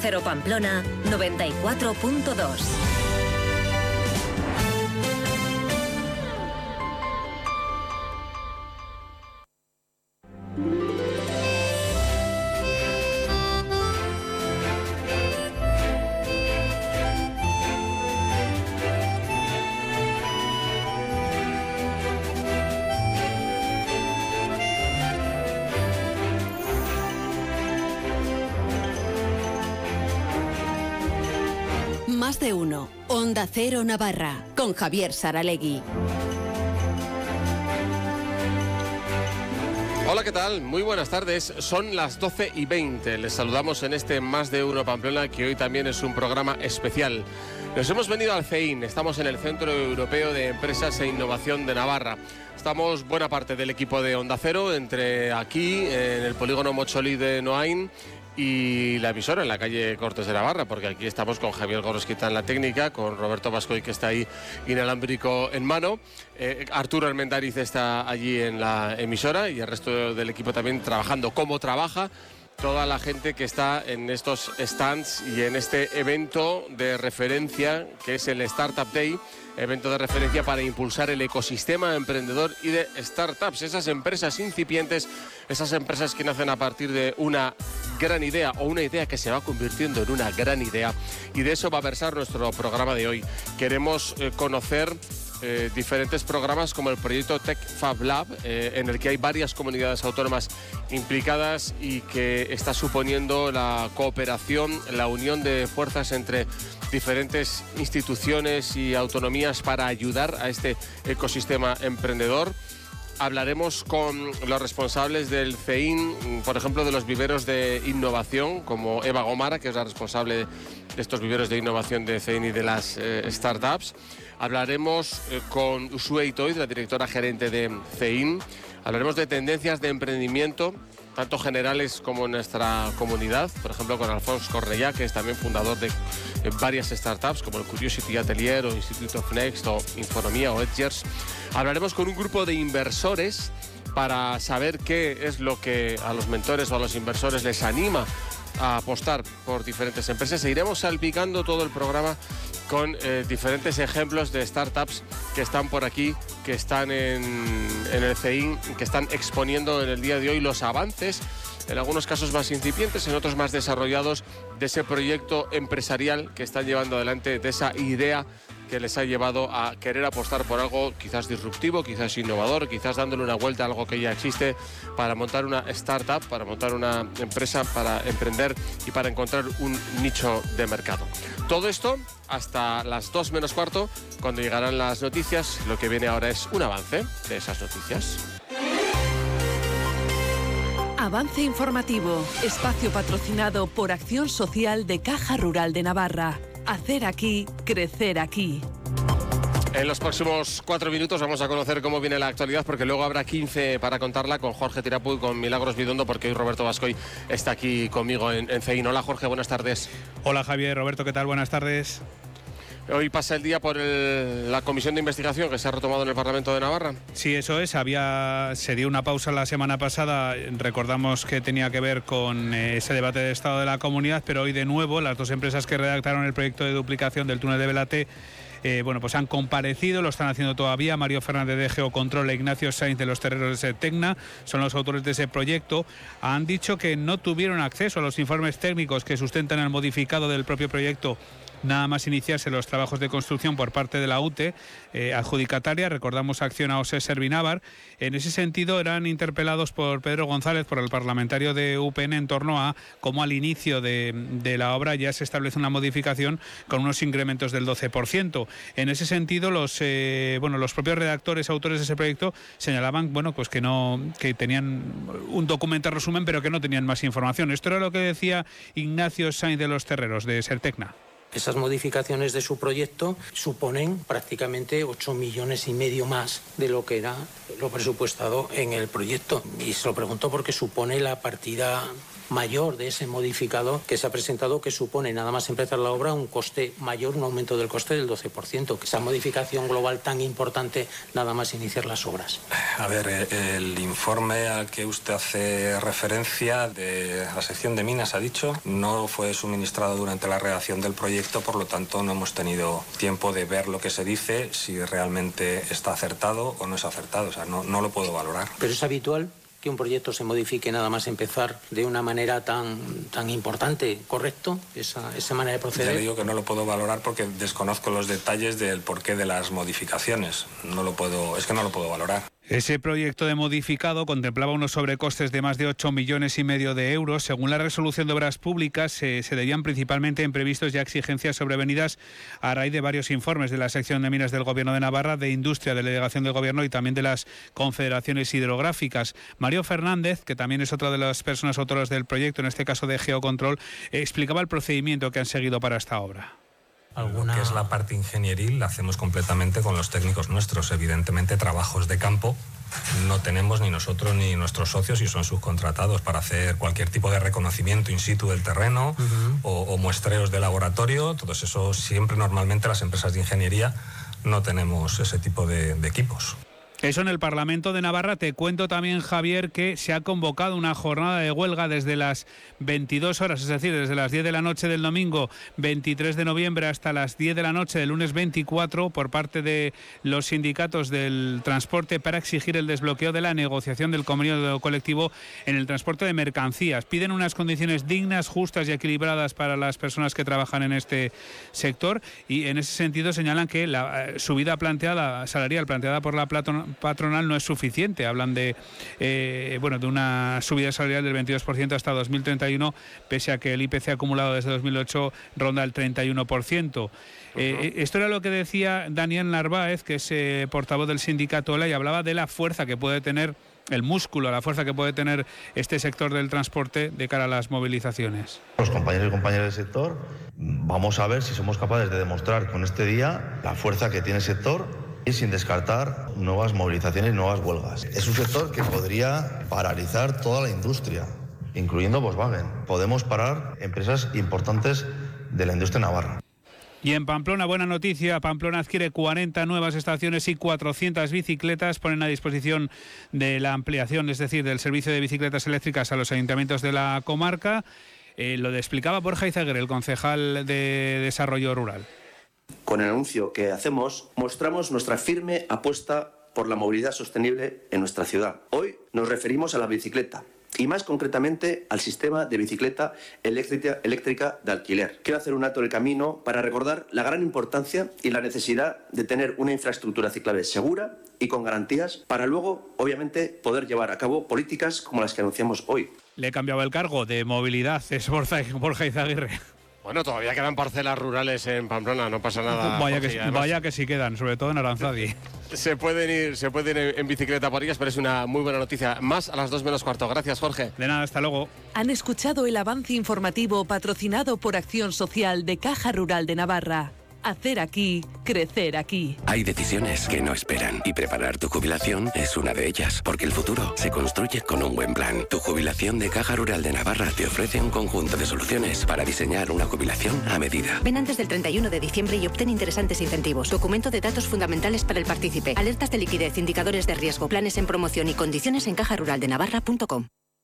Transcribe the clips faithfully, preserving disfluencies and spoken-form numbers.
Cero Pamplona noventa y cuatro punto dos. Más de uno. Onda Cero Navarra, con Javier Saralegui. Hola, ¿qué tal? Muy buenas tardes. Son las doce y veinte. Les saludamos en este Más de Uno Pamplona, que hoy también es un programa especial. Nos hemos venido al C E I N. Estamos en el Centro Europeo de Empresas e Innovación de Navarra. Estamos buena parte del equipo de Onda Cero, entre aquí, en el polígono Mocholí de Noain, y la emisora en la calle Cortes de Navarra, porque aquí estamos con Javier Gorosquita en la técnica, con Roberto Bascoy, que está ahí inalámbrico en mano, eh, Arturo Armendariz está allí en la emisora y el resto del equipo también trabajando. ¿Cómo trabaja toda la gente que está en estos stands y en este evento de referencia que es el Startup Day? Evento de referencia para impulsar el ecosistema emprendedor y de startups, esas empresas incipientes, esas empresas que nacen a partir de una gran idea o una idea que se va convirtiendo en una gran idea. Y de eso va a versar nuestro programa de hoy. Queremos eh, conocer eh, diferentes programas como el proyecto Tech Fab Lab, eh, en el que hay varias comunidades autónomas implicadas y que está suponiendo la cooperación, la unión de fuerzas entre diferentes instituciones y autonomías para ayudar a este ecosistema emprendedor. Hablaremos con los responsables del C E I N, por ejemplo, de los viveros de innovación, como Eva Gomara, que es la responsable de estos viveros de innovación de C E I N y de las eh, startups. Hablaremos eh, con Usue Itoiz, la directora gerente de C E I N. Hablaremos de tendencias de emprendimiento, tanto generales como en nuestra comunidad, por ejemplo con Alfonso Cornellá, que es también fundador de varias startups como el Curiosity Atelier o Institute of Next o Infonomía o Edgers. Hablaremos con un grupo de inversores para saber qué es lo que a los mentores o a los inversores les anima a apostar por diferentes empresas, e iremos salpicando todo el programa con eh, diferentes ejemplos de startups que están por aquí, que están en, en el C E I N, que están exponiendo en el día de hoy los avances, en algunos casos más incipientes, en otros más desarrollados, de ese proyecto empresarial que están llevando adelante, de esa idea que les ha llevado a querer apostar por algo quizás disruptivo, quizás innovador, quizás dándole una vuelta a algo que ya existe, para montar una startup, para montar una empresa, para emprender y para encontrar un nicho de mercado. Todo esto hasta las dos menos cuarto, cuando llegarán las noticias. Lo que viene ahora es un avance de esas noticias. Avance informativo, espacio patrocinado por Acción Social de Caja Rural de Navarra. Hacer aquí, crecer aquí. En los próximos cuatro minutos vamos a conocer cómo viene la actualidad, porque luego habrá quince para contarla con Jorge Tirapu y con Milagros Bidondo, porque hoy Roberto Bascoy está aquí conmigo en, en C E I N. Hola Jorge, buenas tardes. Hola Javier, Roberto, ¿qué tal? Buenas tardes. Hoy pasa el día por el, la comisión de investigación que se ha retomado en el Parlamento de Navarra. Sí, eso es. Había, se dio una pausa la semana pasada. Recordamos que tenía que ver con eh, ese debate de estado de la comunidad, pero hoy de nuevo las dos empresas que redactaron el proyecto de duplicación del túnel de Belaté Eh, bueno, pues han comparecido, lo están haciendo todavía. Mario Fernández de Geocontrol e Ignacio Sainz de los Terreros de Sertecna son los autores de ese proyecto. Han dicho que no tuvieron acceso a los informes técnicos que sustentan el modificado del propio proyecto nada más iniciarse los trabajos de construcción por parte de la U T E, eh, adjudicataria. Recordamos Acción a Ose Servinávar. En ese sentido eran interpelados por Pedro González, por el parlamentario de U P N, en torno a cómo al inicio de, de la obra ya se establece una modificación con unos incrementos del doce por ciento. En ese sentido, los eh, bueno los propios redactores, autores de ese proyecto, señalaban bueno pues que no que tenían un documento resumen, pero que no tenían más información. Esto era lo que decía Ignacio Sainz de los Terreros de Sertecna. Esas modificaciones de su proyecto suponen prácticamente ocho millones y medio más de lo que era lo presupuestado en el proyecto. Y se lo pregunto porque supone la partida mayor de ese modificado que se ha presentado, que supone nada más empezar la obra un coste mayor, un aumento del coste del doce por ciento, que esa modificación global tan importante nada más iniciar las obras. A ver, el informe al que usted hace referencia de la sección de minas, ha dicho, no fue suministrado durante la redacción del proyecto, por lo tanto no hemos tenido tiempo de ver lo que se dice, si realmente está acertado o no es acertado, o sea, no, no lo puedo valorar. Pero es habitual que un proyecto se modifique nada más empezar de una manera tan, tan importante, ¿correcto? Esa, esa manera de proceder. Ya le digo que no lo puedo valorar porque desconozco los detalles del porqué de las modificaciones. No lo puedo, es que no lo puedo valorar. Ese proyecto de modificado contemplaba unos sobrecostes de más de ocho millones y medio de euros. Según la resolución de obras públicas, se, se debían principalmente a imprevistos y a exigencias sobrevenidas a raíz de varios informes de la sección de minas del Gobierno de Navarra, de Industria, de la Delegación del Gobierno y también de las confederaciones hidrográficas. Mario Fernández, que también es otra de las personas autoras del proyecto, en este caso de Geocontrol, explicaba el procedimiento que han seguido para esta obra. Alguna... Lo que es la parte ingenieril la hacemos completamente con los técnicos nuestros. Evidentemente, trabajos de campo no tenemos ni nosotros ni nuestros socios y son subcontratados para hacer cualquier tipo de reconocimiento in situ del terreno uh-huh. o, o muestreos de laboratorio. Todo eso siempre, normalmente, las empresas de ingeniería no tenemos ese tipo de, de equipos. Eso en el Parlamento de Navarra. Te cuento también, Javier, que se ha convocado una jornada de huelga desde las veintidós horas, es decir, desde las diez de la noche del domingo veintitrés de noviembre hasta las diez de la noche del lunes veinticuatro por parte de los sindicatos del transporte para exigir el desbloqueo de la negociación del convenio colectivo en el transporte de mercancías. Piden unas condiciones dignas, justas y equilibradas para las personas que trabajan en este sector y en ese sentido señalan que la subida planteada, salarial planteada por la Platón patronal no es suficiente. Hablan de eh, bueno de una subida salarial del veintidós por ciento hasta dos mil treinta y uno, pese a que el I P C acumulado desde dos mil ocho ronda el treinta y uno por ciento. Eh, esto era lo que decía Daniel Narváez, que es eh, portavoz del sindicato ELA, y hablaba de la fuerza que puede tener, el músculo, la fuerza que puede tener este sector del transporte de cara a las movilizaciones. Los compañeros y compañeras del sector, vamos a ver si somos capaces de demostrar con este día la fuerza que tiene el sector y sin descartar nuevas movilizaciones y nuevas huelgas. Es un sector que podría paralizar toda la industria, incluyendo Volkswagen. Podemos parar empresas importantes de la industria navarra. Y en Pamplona, buena noticia, Pamplona adquiere cuarenta nuevas estaciones y cuatrocientas bicicletas, ponen a disposición de la ampliación, es decir, del servicio de bicicletas eléctricas a los ayuntamientos de la comarca. Eh, lo explicaba Borja Izaguirre, el concejal de Desarrollo Rural. Con el anuncio que hacemos, mostramos nuestra firme apuesta por la movilidad sostenible en nuestra ciudad. Hoy nos referimos a la bicicleta y más concretamente al sistema de bicicleta eléctrica, eléctrica de alquiler. Quiero hacer un alto en el camino para recordar la gran importancia y la necesidad de tener una infraestructura ciclable segura y con garantías para luego, obviamente, poder llevar a cabo políticas como las que anunciamos hoy. Le he cambiado el cargo de movilidad, es Borja, Borja Izaguirre. Bueno, todavía quedan parcelas rurales en Pamplona, no pasa nada. Vaya, que, vaya que sí quedan, sobre todo en Aranzadi. Se pueden ir, se pueden ir en bicicleta por ellas, pero es una muy buena noticia. Más a las dos menos cuarto. Gracias, Jorge. De nada, hasta luego. Han escuchado el avance informativo patrocinado por Acción Social de Caja Rural de Navarra. Hacer aquí, crecer aquí. Hay decisiones que no esperan y preparar tu jubilación es una de ellas, porque el futuro se construye con un buen plan. Tu jubilación de Caja Rural de Navarra te ofrece un conjunto de soluciones para diseñar una jubilación a medida. Ven antes del treinta y uno de diciembre y obtén interesantes incentivos. Documento de datos fundamentales para el partícipe. Alertas de liquidez, indicadores de riesgo, planes en promoción y condiciones en caja rural de navarra punto com.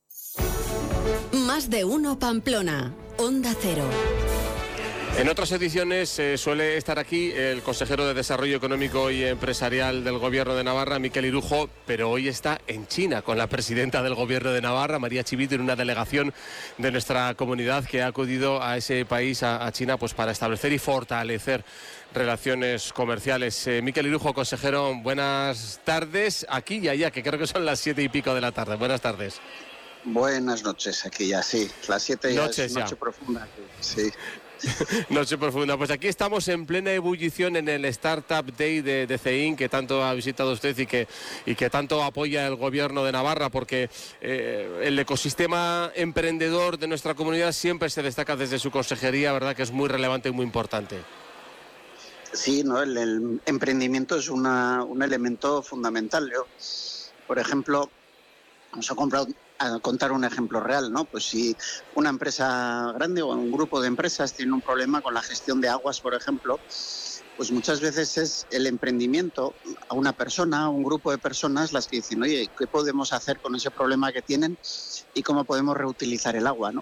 Más de uno Pamplona. Onda Cero. En otras ediciones eh, suele estar aquí el consejero de Desarrollo Económico y Empresarial del Gobierno de Navarra, Miquel Irujo, pero hoy está en China con la presidenta del Gobierno de Navarra, María Chivite, en una delegación de nuestra comunidad que ha acudido a ese país, a, a China, pues para establecer y fortalecer relaciones comerciales. Eh, Miquel Irujo, consejero, buenas tardes, aquí y allá, que creo que son las siete y pico de la tarde. Buenas tardes. Buenas noches, aquí ya, sí. Las siete ya Noches es noche ya. profunda, sí. Noche profunda. Pues aquí estamos en plena ebullición en el Startup Day de, de C E I N, que tanto ha visitado usted y que, y que tanto apoya el Gobierno de Navarra, porque eh, el ecosistema emprendedor de nuestra comunidad siempre se destaca desde su consejería, ¿verdad? Que es muy relevante y muy importante. Sí, ¿no? el, el emprendimiento es una, un elemento fundamental. Yo, por ejemplo, nos ha comprado a contar un ejemplo real, ¿no? Pues si una empresa grande o un grupo de empresas tiene un problema con la gestión de aguas, por ejemplo, pues muchas veces es el emprendimiento a una persona, a un grupo de personas las que dicen, oye, ¿qué podemos hacer con ese problema que tienen y cómo podemos reutilizar el agua, ¿no?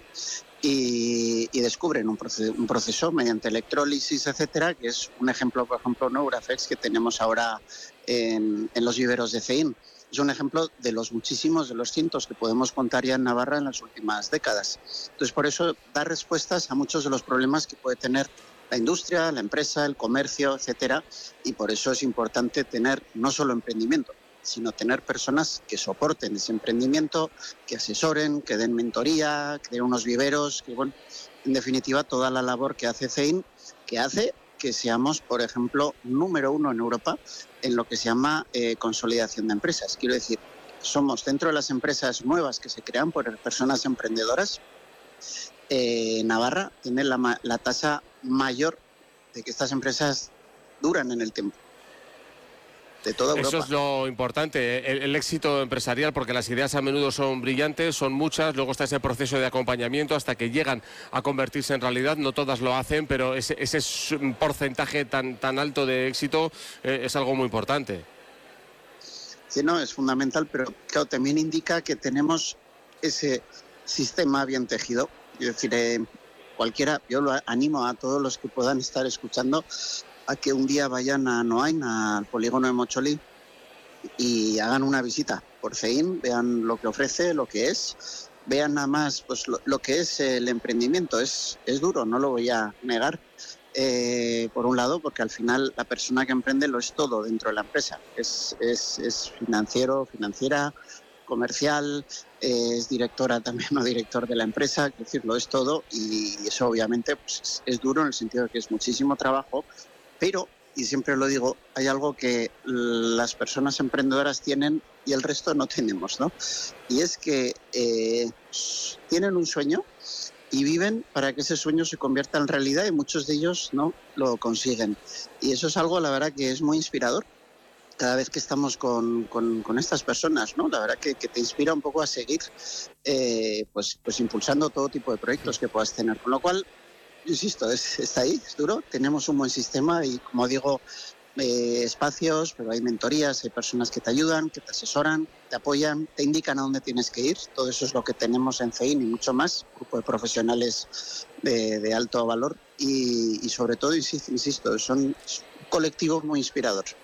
Y, y descubren un proceso, un proceso mediante electrólisis, etcétera, que es un ejemplo, por ejemplo, Neurafex, que tenemos ahora en, en los viveros de CEIN. Es un ejemplo de los muchísimos, de los cientos que podemos contar ya en Navarra en las últimas décadas. Entonces, por eso da respuestas a muchos de los problemas que puede tener la industria, la empresa, el comercio, etcétera, y por eso es importante tener no solo emprendimiento, sino tener personas que soporten ese emprendimiento, que asesoren, que den mentoría, que den unos viveros, que, bueno, en definitiva, toda la labor que hace CEIN, que hace que seamos, por ejemplo, número uno en Europa en lo que se llama eh, consolidación de empresas. Quiero decir, somos dentro de las empresas nuevas que se crean por personas emprendedoras, eh, Navarra tiene la, la tasa mayor de que estas empresas duran en el tiempo. De toda Europa. Eso es lo importante, el, el éxito empresarial, porque las ideas a menudo son brillantes, son muchas, luego está ese proceso de acompañamiento hasta que llegan a convertirse en realidad. No todas lo hacen, pero ese, ese porcentaje tan, tan alto de éxito eh, es algo muy importante. Sí, no, es fundamental, pero claro, también indica que tenemos ese sistema bien tejido. Es decir, eh, cualquiera, yo lo animo a todos los que puedan estar escuchando a que un día vayan a Noain, al polígono de Mocholí, y hagan una visita por CEIN, vean lo que ofrece, lo que es, vean nada más pues, lo, lo que es el emprendimiento. Es, es duro, no lo voy a negar, eh, por un lado, porque al final la persona que emprende lo es todo dentro de la empresa. Es, es, es financiero, financiera, comercial, eh, es directora también o director de la empresa, es decir, lo es todo, y eso obviamente pues, es, es duro en el sentido de que es muchísimo trabajo. Pero, y siempre lo digo, hay algo que las personas emprendedoras tienen y el resto no tenemos, ¿no? Y es que eh, tienen un sueño y viven para que ese sueño se convierta en realidad, y muchos de ellos no lo consiguen. Y eso es algo, la verdad, que es muy inspirador cada vez que estamos con, con, con estas personas, ¿no? La verdad que, que te inspira un poco a seguir eh, pues, pues impulsando todo tipo de proyectos que puedas tener. Con lo cual, insisto, es, está ahí, es duro, tenemos un buen sistema y, como digo, eh, espacios, pero hay mentorías, hay personas que te ayudan, que te asesoran, te apoyan, te indican a dónde tienes que ir. Todo eso es lo que tenemos en CEIN y mucho más, grupo de profesionales de, de alto valor y, y sobre todo, insisto, insisto, son colectivos muy inspiradores.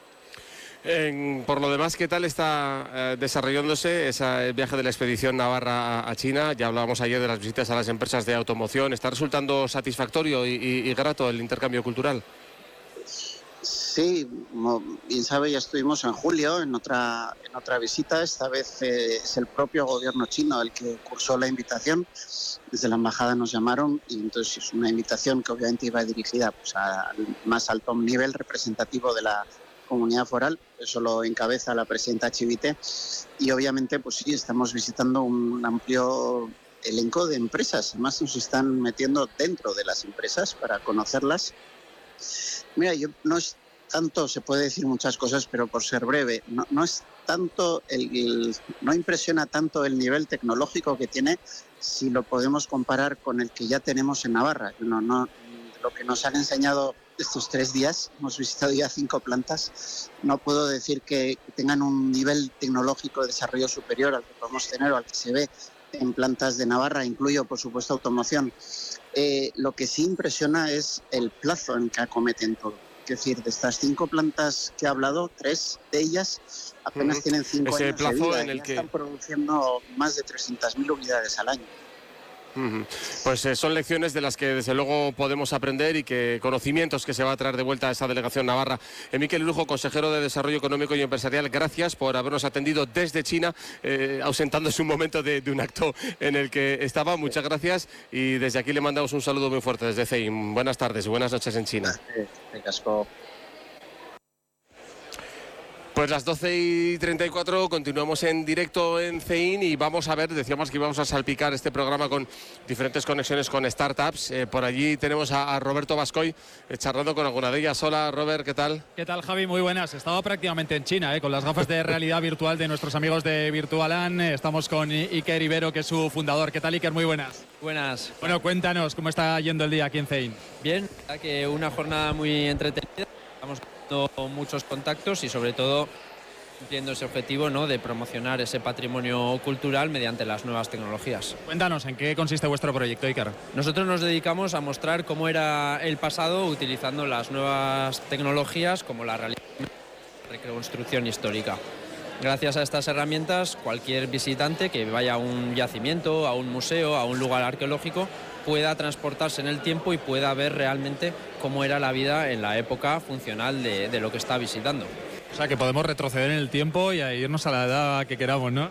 En, por lo demás, ¿qué tal está eh, desarrollándose ese viaje de la expedición Navarra a, a China? Ya hablábamos ayer de las visitas a las empresas de automoción. ¿Está resultando satisfactorio y, y, y grato el intercambio cultural? Sí, como bien sabe, ya estuvimos en julio en otra, en otra visita. Esta vez eh, es el propio gobierno chino el que cursó la invitación. Desde la embajada nos llamaron y entonces es una invitación que obviamente iba dirigida pues, al más alto nivel representativo de la comunidad foral. Eso lo encabeza la presidenta Chivite y obviamente pues sí, estamos visitando un amplio elenco de empresas. Además nos están metiendo dentro de las empresas para conocerlas. Mira, yo no es tanto, se puede decir muchas cosas, pero por ser breve, no, no es tanto, el, el, no impresiona tanto el nivel tecnológico que tiene si lo podemos comparar con el que ya tenemos en Navarra. No, no, lo que nos han enseñado estos tres días, hemos visitado ya cinco plantas, no puedo decir que tengan un nivel tecnológico de desarrollo superior al que podemos tener o al que se ve en plantas de Navarra, incluyo por supuesto automoción. Eh, lo que sí impresiona es el plazo en que acometen todo. Es decir, de estas cinco plantas que he hablado, tres de ellas apenas uh-huh. tienen cinco Ese años plazo de vida en el y ya que están produciendo más de trescientas mil unidades al año. Uh-huh. Pues eh, son lecciones de las que desde luego podemos aprender y que conocimientos que se va a traer de vuelta a esa delegación navarra. Eh, Miquel Irujo, consejero de Desarrollo Económico y Empresarial, gracias por habernos atendido desde China, eh, ausentándose un momento de, de un acto en el que estaba. Muchas gracias y desde aquí le mandamos un saludo muy fuerte desde CEIN. Buenas tardes y buenas noches en China. Gracias. Pues las doce y treinta y cuatro continuamos en directo en CEIN y vamos a ver, decíamos que íbamos a salpicar este programa con diferentes conexiones con startups. Eh, por allí tenemos a, a Roberto Bascoy eh, charlando con alguna de ellas. Hola Robert, ¿qué tal? ¿Qué tal, Javi? Muy buenas. Estaba prácticamente en China, eh, con las gafas de realidad virtual de nuestros amigos de Virtualan. Eh, estamos con Iker Ibero, que es su fundador. ¿Qué tal, Iker? Muy buenas. Buenas. Bueno, cuéntanos, ¿cómo está yendo el día aquí en CEIN? Bien, que una jornada muy entretenida. Estamos con muchos contactos y sobre todo cumpliendo ese objetivo, ¿no?, de promocionar ese patrimonio cultural mediante las nuevas tecnologías. Cuéntanos, ¿en qué consiste vuestro proyecto, Iker? Nosotros nos dedicamos a mostrar cómo era el pasado utilizando las nuevas tecnologías como la realidad, reconstrucción histórica. Gracias a estas herramientas, cualquier visitante que vaya a un yacimiento, a un museo, a un lugar arqueológico, pueda transportarse en el tiempo y pueda ver realmente cómo era la vida en la época funcional de, de lo que está visitando. O sea, que podemos retroceder en el tiempo y a irnos a la edad que queramos, ¿no?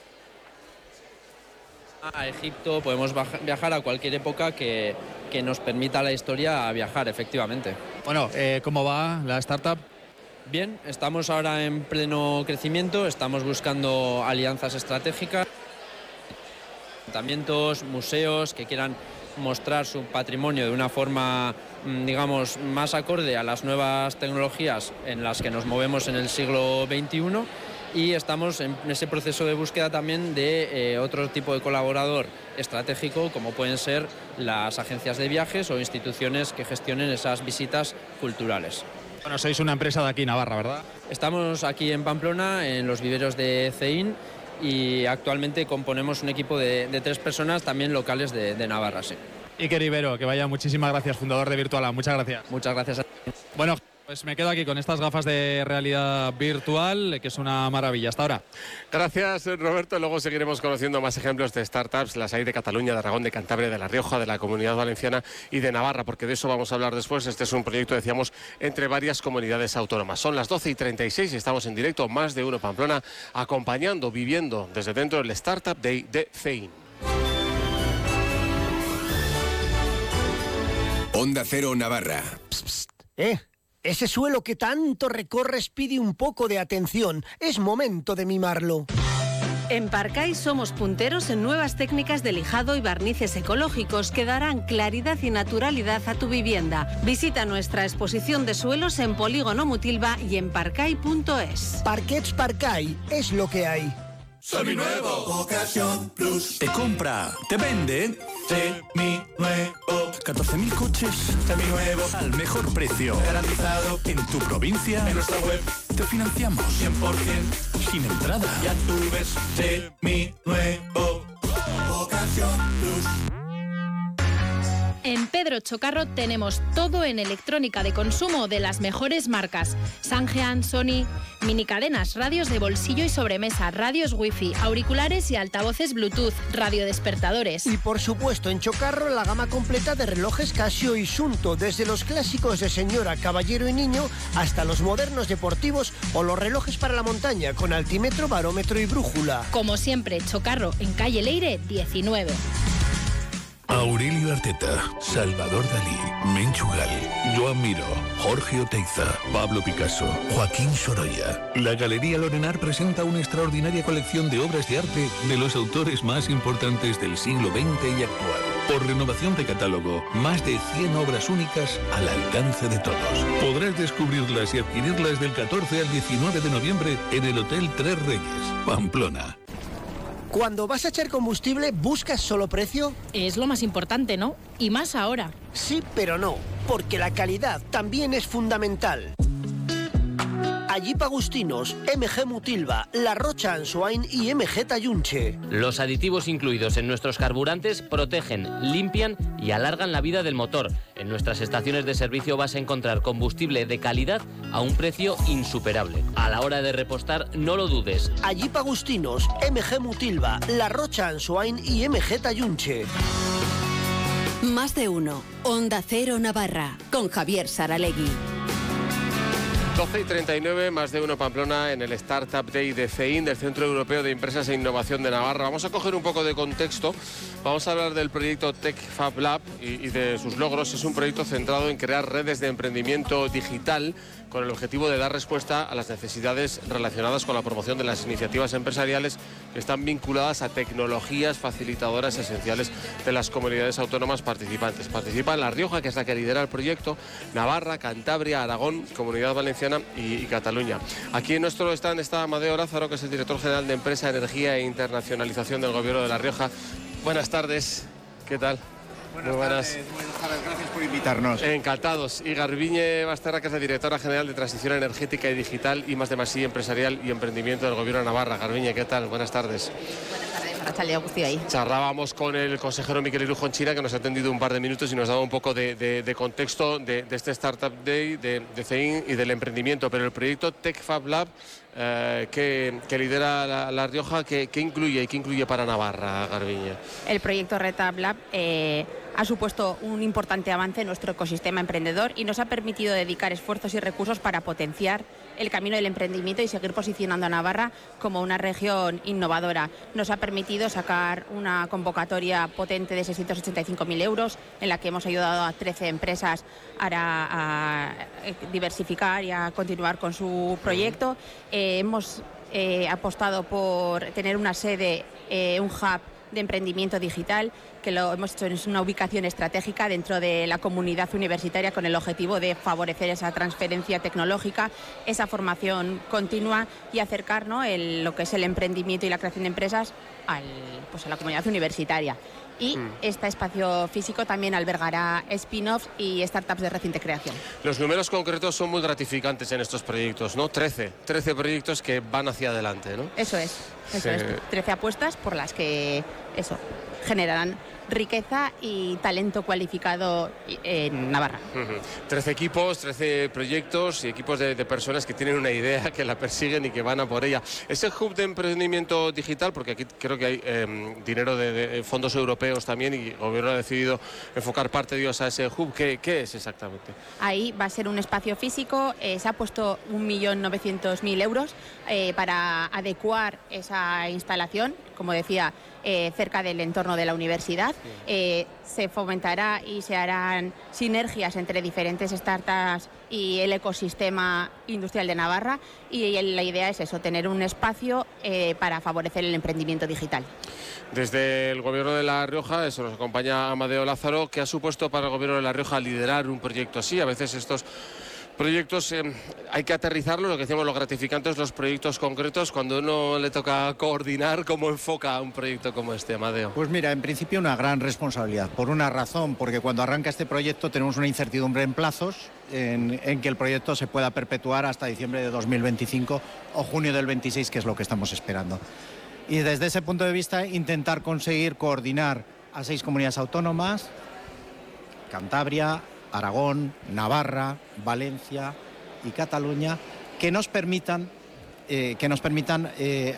A Egipto, podemos viajar a cualquier época que, que nos permita la historia a viajar, efectivamente. Bueno, eh, ¿cómo va la startup? Bien, estamos ahora en pleno crecimiento, estamos buscando alianzas estratégicas, ayuntamientos, museos que quieran mostrar su patrimonio de una forma, digamos, más acorde a las nuevas tecnologías en las que nos movemos en el siglo veintiuno, y estamos en ese proceso de búsqueda también de eh, otro tipo de colaborador estratégico, como pueden ser las agencias de viajes o instituciones que gestionen esas visitas culturales. Bueno, sois una empresa de aquí, Navarra, ¿verdad? Estamos aquí en Pamplona, en los viveros de CEIN, y actualmente componemos un equipo de, de tres personas, también locales de, de Navarra, sí. Iker Ibero, que vaya, muchísimas gracias, fundador de Virtualan. Muchas gracias. Muchas gracias a ti. Bueno, pues me quedo aquí con estas gafas de realidad virtual, que es una maravilla. Hasta ahora. Gracias, Roberto. Luego seguiremos conociendo más ejemplos de startups. Las hay de Cataluña, de Aragón, de Cantabria, de La Rioja, de la Comunidad Valenciana y de Navarra, porque de eso vamos a hablar después. Este es un proyecto, decíamos, entre varias comunidades autónomas. Son las doce y treinta y seis y estamos en directo, Más de Uno Pamplona, acompañando, viviendo desde dentro del Startup Day de CEIN. Onda Cero Navarra. Psst, psst. ¿Eh? Ese suelo que tanto recorres pide un poco de atención. Es momento de mimarlo. En Parcay somos punteros en nuevas técnicas de lijado y barnices ecológicos que darán claridad y naturalidad a tu vivienda. Visita nuestra exposición de suelos en Polígono Mutilva y en parcay punto es. Parquets Parcay es lo que hay. Seminuevo, Ocasión Plus. Te compra, te vende. Seminuevo. catorce mil coches. Seminuevos. Al mejor precio. Garantizado. En tu provincia. En nuestra web. Te financiamos. cien por ciento. Sin entrada. Ya tú ves. Seminuevo. Ocasión Plus. En Pedro Chocarro tenemos todo en electrónica de consumo de las mejores marcas. Sangean, Sony, minicadenas, radios de bolsillo y sobremesa, radios wifi, auriculares y altavoces Bluetooth, radiodespertadores. Y por supuesto en Chocarro la gama completa de relojes Casio y Sunto, desde los clásicos de señora, caballero y niño hasta los modernos deportivos o los relojes para la montaña con altímetro, barómetro y brújula. Como siempre, Chocarro en calle Leire diecinueve. Aurelio Arteta, Salvador Dalí, Menchu Gal, Joan Miró, Jorge Oteiza, Pablo Picasso, Joaquín Sorolla. La Galería Lorenar presenta una extraordinaria colección de obras de arte de los autores más importantes del siglo veinte y actual. Por renovación de catálogo, más de cien obras únicas al alcance de todos. Podrás descubrirlas y adquirirlas del catorce al diecinueve de noviembre en el Hotel Tres Reyes, Pamplona. Cuando vas a echar combustible, ¿buscas solo precio? Es lo más importante, ¿no? Y más ahora. Sí, pero no, porque la calidad también es fundamental. Jeep Agustinos, M G Mutilva, La Rocha Ansoain y M G Tayunche. Los aditivos incluidos en nuestros carburantes protegen, limpian y alargan la vida del motor. En nuestras estaciones de servicio vas a encontrar combustible de calidad a un precio insuperable. A la hora de repostar, no lo dudes. Jeep Agustinos, M G Mutilva, La Rocha Ansoain y M G Tayunche. Más de uno. Onda Cero Navarra, con Javier Saralegui. doce y treinta y nueve, Más de Uno Pamplona, en el Startup Day de CEIN, del Centro Europeo de Empresas e Innovación de Navarra. Vamos a coger un poco de contexto. Vamos a hablar del proyecto Tech Fab Lab y, y de sus logros. Es un proyecto centrado en crear redes de emprendimiento digital con el objetivo de dar respuesta a las necesidades relacionadas con la promoción de las iniciativas empresariales que están vinculadas a tecnologías facilitadoras esenciales de las comunidades autónomas participantes. Participa La Rioja, que es la que lidera el proyecto, Navarra, Cantabria, Aragón, Comunidad Valenciana y, y Cataluña. Aquí en nuestro stand está Amadeo Lázaro, que es el director general de Empresa, Energía e Internacionalización del Gobierno de La Rioja. Buenas tardes, ¿qué tal? Buenas Muy buenas. tardes, buenas tardes, gracias por invitarnos. Encantados. Y Garbiñe Basterra, que es la directora general de Transición Energética y Digital y más de más I Empresarial y Emprendimiento del Gobierno de Navarra. Garbiñe, ¿qué tal? Buenas tardes. Buenas tardes, Arratsalde Guztioi ahí. Charlábamos con el consejero Miquel Irujo en China, que nos ha atendido un par de minutos y nos ha dado un poco de, de, de contexto de, de este Startup Day, de, de C E I N y del emprendimiento. Pero el proyecto TechFab Lab, eh, que, que lidera la, la Rioja, ¿qué, qué incluye y qué incluye para Navarra, Garbiñe? El proyecto RedTab Lab eh, ha supuesto un importante avance en nuestro ecosistema emprendedor y nos ha permitido dedicar esfuerzos y recursos para potenciar el camino del emprendimiento y seguir posicionando a Navarra como una región innovadora. Nos ha permitido sacar una convocatoria potente de seiscientos ochenta y cinco mil euros, en la que hemos ayudado a trece empresas a, a diversificar y a continuar con su proyecto. Eh, hemos eh, apostado por tener una sede, eh, un hub de emprendimiento digital, que lo hemos hecho en una ubicación estratégica dentro de la comunidad universitaria, con el objetivo de favorecer esa transferencia tecnológica, esa formación continua y acercar, ¿no?, el, lo que es el emprendimiento y la creación de empresas al, pues a la comunidad universitaria. Y mm. este espacio físico también albergará spin-offs y startups de reciente creación. Los números concretos son muy gratificantes en estos proyectos, ¿no? trece, trece proyectos que van hacia adelante, ¿no? Eso es, eso sí. es. trece apuestas por las que eso generarán riqueza y talento cualificado en Navarra. Uh-huh. trece equipos, trece proyectos y equipos de, de personas que tienen una idea, que la persiguen y que van a por ella. Ese hub de emprendimiento digital, porque aquí creo que hay eh, dinero de, de fondos europeos también y el gobierno ha decidido enfocar parte de ellos a ese hub. ¿Qué, qué es exactamente? Ahí va a ser un espacio físico, eh, se ha puesto un millón novecientos mil euros eh, para adecuar esa instalación, como decía, eh, cerca del entorno de la universidad. Eh, se fomentará y se harán sinergias entre diferentes startups y el ecosistema industrial de Navarra, y la idea es eso, tener un espacio eh, para favorecer el emprendimiento digital. Desde el Gobierno de La Rioja, eso nos acompaña Amadeo Lázaro. ¿Qué ha supuesto para el Gobierno de La Rioja liderar un proyecto así? A veces estos proyectos eh, hay que aterrizarlos, lo que decíamos, los gratificantes, los proyectos concretos. Cuando uno le toca coordinar, ¿cómo enfoca un proyecto como este, Amadeo? Pues mira, en principio una gran responsabilidad, por una razón, porque cuando arranca este proyecto tenemos una incertidumbre en plazos, en, en que el proyecto se pueda perpetuar hasta diciembre de dos mil veinticinco o junio del veintiséis, que es lo que estamos esperando. Y desde ese punto de vista, intentar conseguir coordinar a seis comunidades autónomas, Cantabria, Aragón, Navarra, Valencia y Cataluña, que nos permitan, eh, que nos permitan eh,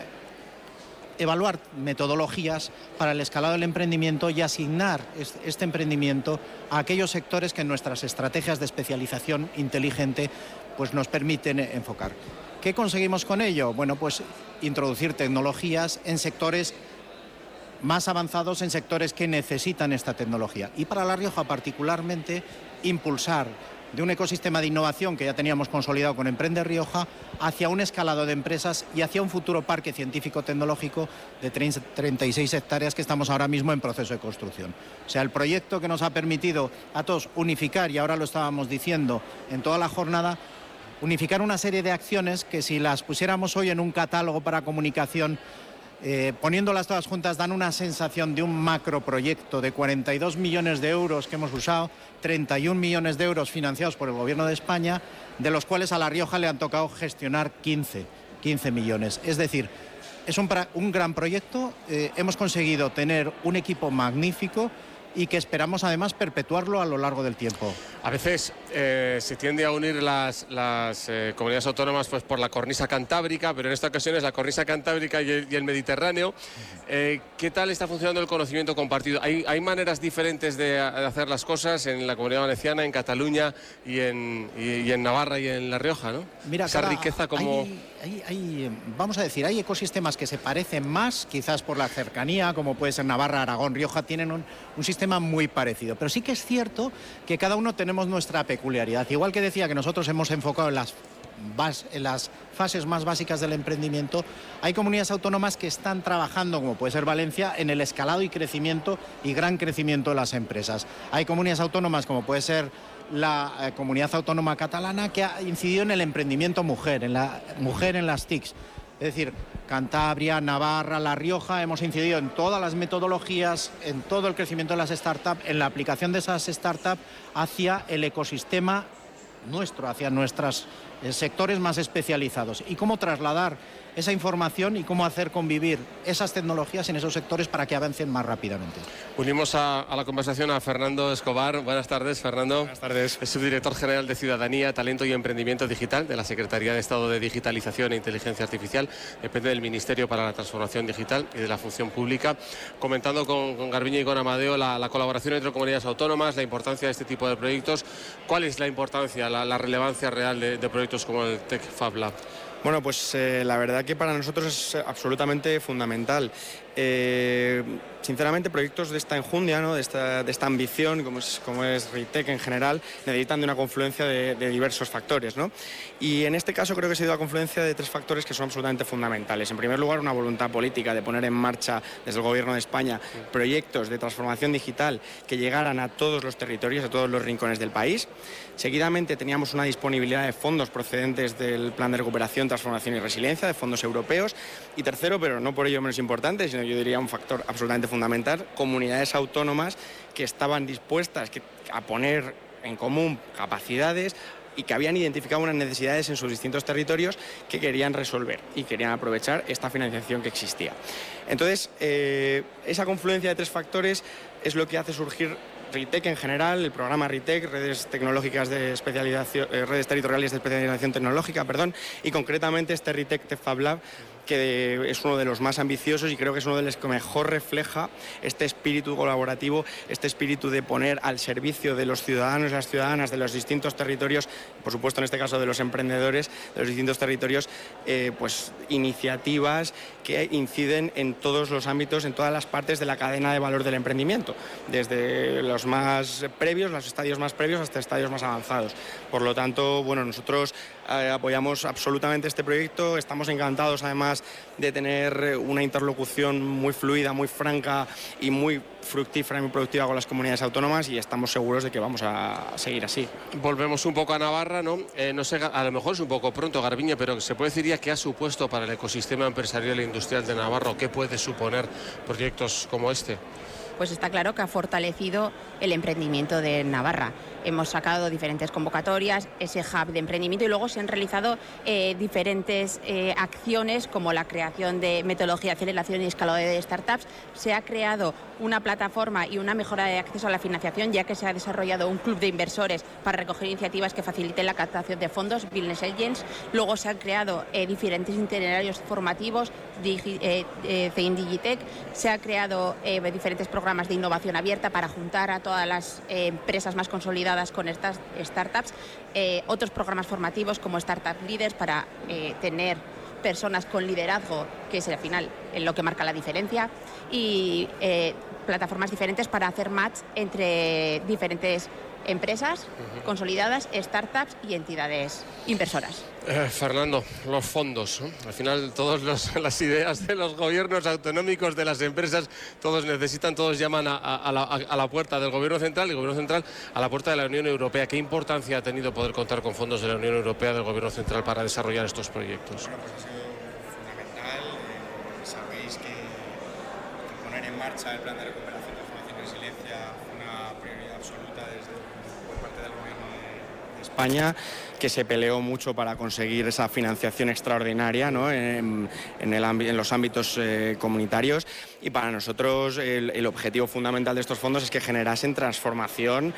evaluar metodologías para el escalado del emprendimiento y asignar este emprendimiento a aquellos sectores que en nuestras estrategias de especialización inteligente pues nos permiten enfocar. ¿Qué conseguimos con ello? Bueno, pues introducir tecnologías en sectores más avanzados, en sectores que necesitan esta tecnología. Y para La Rioja particularmente, impulsar de un ecosistema de innovación que ya teníamos consolidado con Emprende Rioja hacia un escalado de empresas y hacia un futuro parque científico-tecnológico de treinta y seis hectáreas que estamos ahora mismo en proceso de construcción. O sea, el proyecto que nos ha permitido a todos unificar, y ahora lo estábamos diciendo en toda la jornada, unificar una serie de acciones que si las pusiéramos hoy en un catálogo para comunicación, Eh, poniéndolas todas juntas, dan una sensación de un macroproyecto de cuarenta y dos millones de euros que hemos usado, treinta y un millones de euros financiados por el Gobierno de España, de los cuales a La Rioja le han tocado gestionar quince millones. Es decir, es un, un gran proyecto, eh, hemos conseguido tener un equipo magnífico y que esperamos además perpetuarlo a lo largo del tiempo. A veces eh, se tiende a unir las, las eh, comunidades autónomas pues, por la cornisa cantábrica, pero en esta ocasión es la cornisa cantábrica y el, y el Mediterráneo. Eh, ¿Qué tal está funcionando el conocimiento compartido? ¿Hay, hay maneras diferentes de, de hacer las cosas en la Comunidad Valenciana, en Cataluña y en, y, y en Navarra y en La Rioja, ¿no? Mira, esa cada, riqueza como... Hay, hay, hay, vamos a decir, hay ecosistemas que se parecen más, quizás por la cercanía, como puede ser Navarra, Aragón, Rioja, tienen un, un sistema ecosistema muy parecido. Pero sí que es cierto que cada uno tenemos nuestra peculiaridad. Igual que decía que nosotros hemos enfocado en las, en las fases más básicas del emprendimiento, hay comunidades autónomas que están trabajando, como puede ser Valencia, en el escalado y crecimiento y gran crecimiento de las empresas. Hay comunidades autónomas, como puede ser la eh, comunidad autónoma catalana, que ha incidido en el emprendimiento mujer, en la mujer en las T I Cs. Es decir, Cantabria, Navarra, La Rioja, hemos incidido en todas las metodologías, en todo el crecimiento de las startups, en la aplicación de esas startups hacia el ecosistema nuestro, hacia nuestros eh, sectores más especializados. Y cómo trasladar esa información y cómo hacer convivir esas tecnologías en esos sectores para que avancen más rápidamente. Unimos a, a la conversación a Fernando Escobar. Buenas tardes, Fernando. Buenas tardes. Es subdirector general de Ciudadanía, Talento y Emprendimiento Digital de la Secretaría de Estado de Digitalización e Inteligencia Artificial. Depende del Ministerio para la Transformación Digital y de la Función Pública. Comentando con, con Garbiñe y con Amadeo la, la colaboración entre comunidades autónomas, la importancia de este tipo de proyectos. ¿Cuál es la importancia, la, la relevancia real de, de proyectos como el Tech Fab Lab? Bueno, pues eh, la verdad que para nosotros es absolutamente fundamental. Eh, sinceramente, proyectos de esta enjundia, ¿no? de, esta, de esta ambición, como es, como es RITEC en general, necesitan de una confluencia de, de diversos factores, ¿no? Y en este caso creo que se ha ido a confluencia de tres factores que son absolutamente fundamentales. En primer lugar, una voluntad política de poner en marcha desde el Gobierno de España proyectos de transformación digital que llegaran a todos los territorios, a todos los rincones del país. Seguidamente teníamos una disponibilidad de fondos procedentes del Plan de Recuperación, Transformación y Resiliencia, de fondos europeos. Y tercero, pero no por ello menos importante, sino yo diría un factor absolutamente fundamental, comunidades autónomas que estaban dispuestas a poner en común capacidades y que habían identificado unas necesidades en sus distintos territorios que querían resolver y querían aprovechar esta financiación que existía. Entonces, eh, esa confluencia de tres factores es lo que hace surgir RITEC en general, el programa RITEC, redes tecnológicas de especialización, eh, redes territoriales de especialización tecnológica, perdón, y concretamente este RITEC Tech Fab Lab, que es uno de los más ambiciosos y creo que es uno de los que mejor refleja este espíritu colaborativo, este espíritu de poner al servicio de los ciudadanos y las ciudadanas de los distintos territorios, por supuesto en este caso de los emprendedores de los distintos territorios, eh, pues iniciativas que inciden en todos los ámbitos, en todas las partes de la cadena de valor del emprendimiento, desde los más previos, los estadios más previos hasta estadios más avanzados. Por lo tanto, bueno, nosotros eh, apoyamos absolutamente este proyecto, estamos encantados además de tener una interlocución muy fluida, muy franca y muy fructífera y muy productiva con las comunidades autónomas y estamos seguros de que vamos a seguir así. Volvemos un poco a Navarra, ¿no? Eh, no sé, a lo mejor es un poco pronto, Garbiñe, pero se puede decir ya qué ha supuesto para el ecosistema empresarial e industrial de Navarra, ¿qué puede suponer proyectos como este? Pues está claro que ha fortalecido el emprendimiento de Navarra. Hemos sacado diferentes convocatorias, ese hub de emprendimiento y luego se han realizado eh, diferentes eh, acciones como la creación de metodología de aceleración y escalado de startups. Se ha creado una plataforma y una mejora de acceso a la financiación, ya que se ha desarrollado un club de inversores para recoger iniciativas que faciliten la captación de fondos, Business Agents. Luego se han creado eh, diferentes itinerarios formativos, Digi, eh, eh, C I N Digitec. Se ha creado eh, diferentes programas de innovación abierta para juntar a todas las eh, empresas más consolidadas con estas startups, eh, otros programas formativos como Startup Leaders para eh, tener personas con liderazgo, que es al final lo que marca la diferencia, y eh, plataformas diferentes para hacer match entre diferentes empresas uh-huh. consolidadas, startups y entidades inversoras. Eh, Fernando, los fondos, ¿no? Al final todas las ideas de los gobiernos autonómicos, de las empresas, todos necesitan, todos llaman a, a, la, a la puerta del gobierno central y el gobierno central a la puerta de la Unión Europea. ¿Qué importancia ha tenido poder contar con fondos de la Unión Europea, del gobierno central, para desarrollar estos proyectos? Bueno, pues ha sido fundamental. Eh, sabéis que, que poner en marcha el plan de recuperación, transformación y resiliencia fue una prioridad absoluta desde, por parte del gobierno de, de España, que se peleó mucho para conseguir esa financiación extraordinaria, ¿no? en, en, el, en los ámbitos eh, comunitarios, y para nosotros el, el objetivo fundamental de estos fondos es que generasen transformación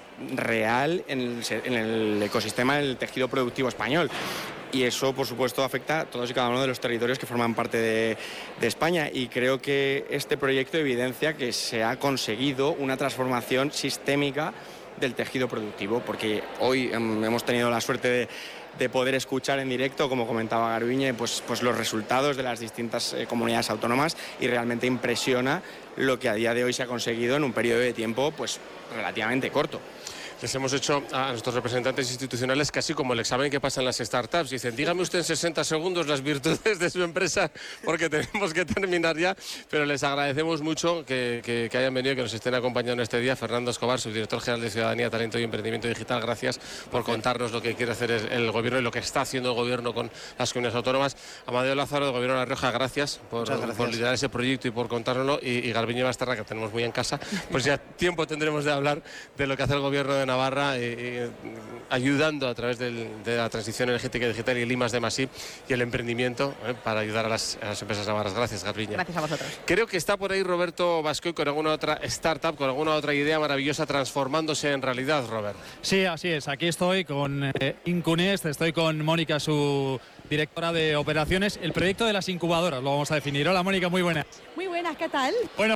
real en el, en el ecosistema del tejido productivo español. Y eso, por supuesto, afecta a todos y cada uno de los territorios que forman parte de, de España. Y creo que este proyecto evidencia que se ha conseguido una transformación sistémica del tejido productivo, porque hoy hemos tenido la suerte de, de poder escuchar en directo, como comentaba Garbiñe, pues, pues los resultados de las distintas eh, comunidades autónomas, y realmente impresiona lo que a día de hoy se ha conseguido en un periodo de tiempo pues relativamente corto. Les hemos hecho a nuestros representantes institucionales casi como el examen que pasa en las startups. Dicen, dígame usted en sesenta segundos las virtudes de su empresa, porque tenemos que terminar ya. Pero les agradecemos mucho que, que, que hayan venido, que nos estén acompañando este día. Fernando Escobar, subdirector general de Ciudadanía, Talento y Emprendimiento Digital. Gracias por contarnos lo que quiere hacer el gobierno y lo que está haciendo el gobierno con las comunidades autónomas. Amadeo Lázaro, del Gobierno de La Rioja, gracias por, gracias por liderar ese proyecto y por contárnoslo. Y, y Garbiñe Basterra, que tenemos muy en casa, pues ya tiempo tendremos de hablar de lo que hace el gobierno de Navarra, y, y, ayudando a través del, de la transición energética y digital y el I más D más I y el emprendimiento eh, para ayudar a las, a las empresas navarras. Gracias, Garbiñe. Gracias a vosotros. Creo que está por ahí Roberto Bascoy con alguna otra startup, con alguna otra idea maravillosa transformándose en realidad, Robert. Sí, así es. Aquí estoy con eh, Incunest, estoy con Mónica, su directora de operaciones. El proyecto de las incubadoras lo vamos a definir. Hola, Mónica, muy buenas. Muy buenas, ¿qué tal? Bueno,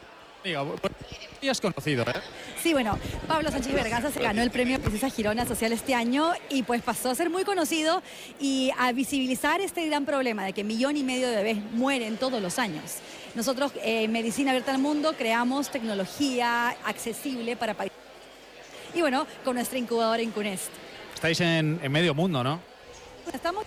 ya has conocido, ¿eh? Sí, bueno, Pablo Sánchez Berganza se ganó el premio Princesa Girona Social este año y pues pasó a ser muy conocido y a visibilizar este gran problema de que millón y medio de bebés mueren todos los años. Nosotros en eh, Medicina Abierta al Mundo creamos tecnología accesible para países. Y bueno, con nuestra incubadora Incunest. Estáis en, en medio mundo, ¿no? Estamos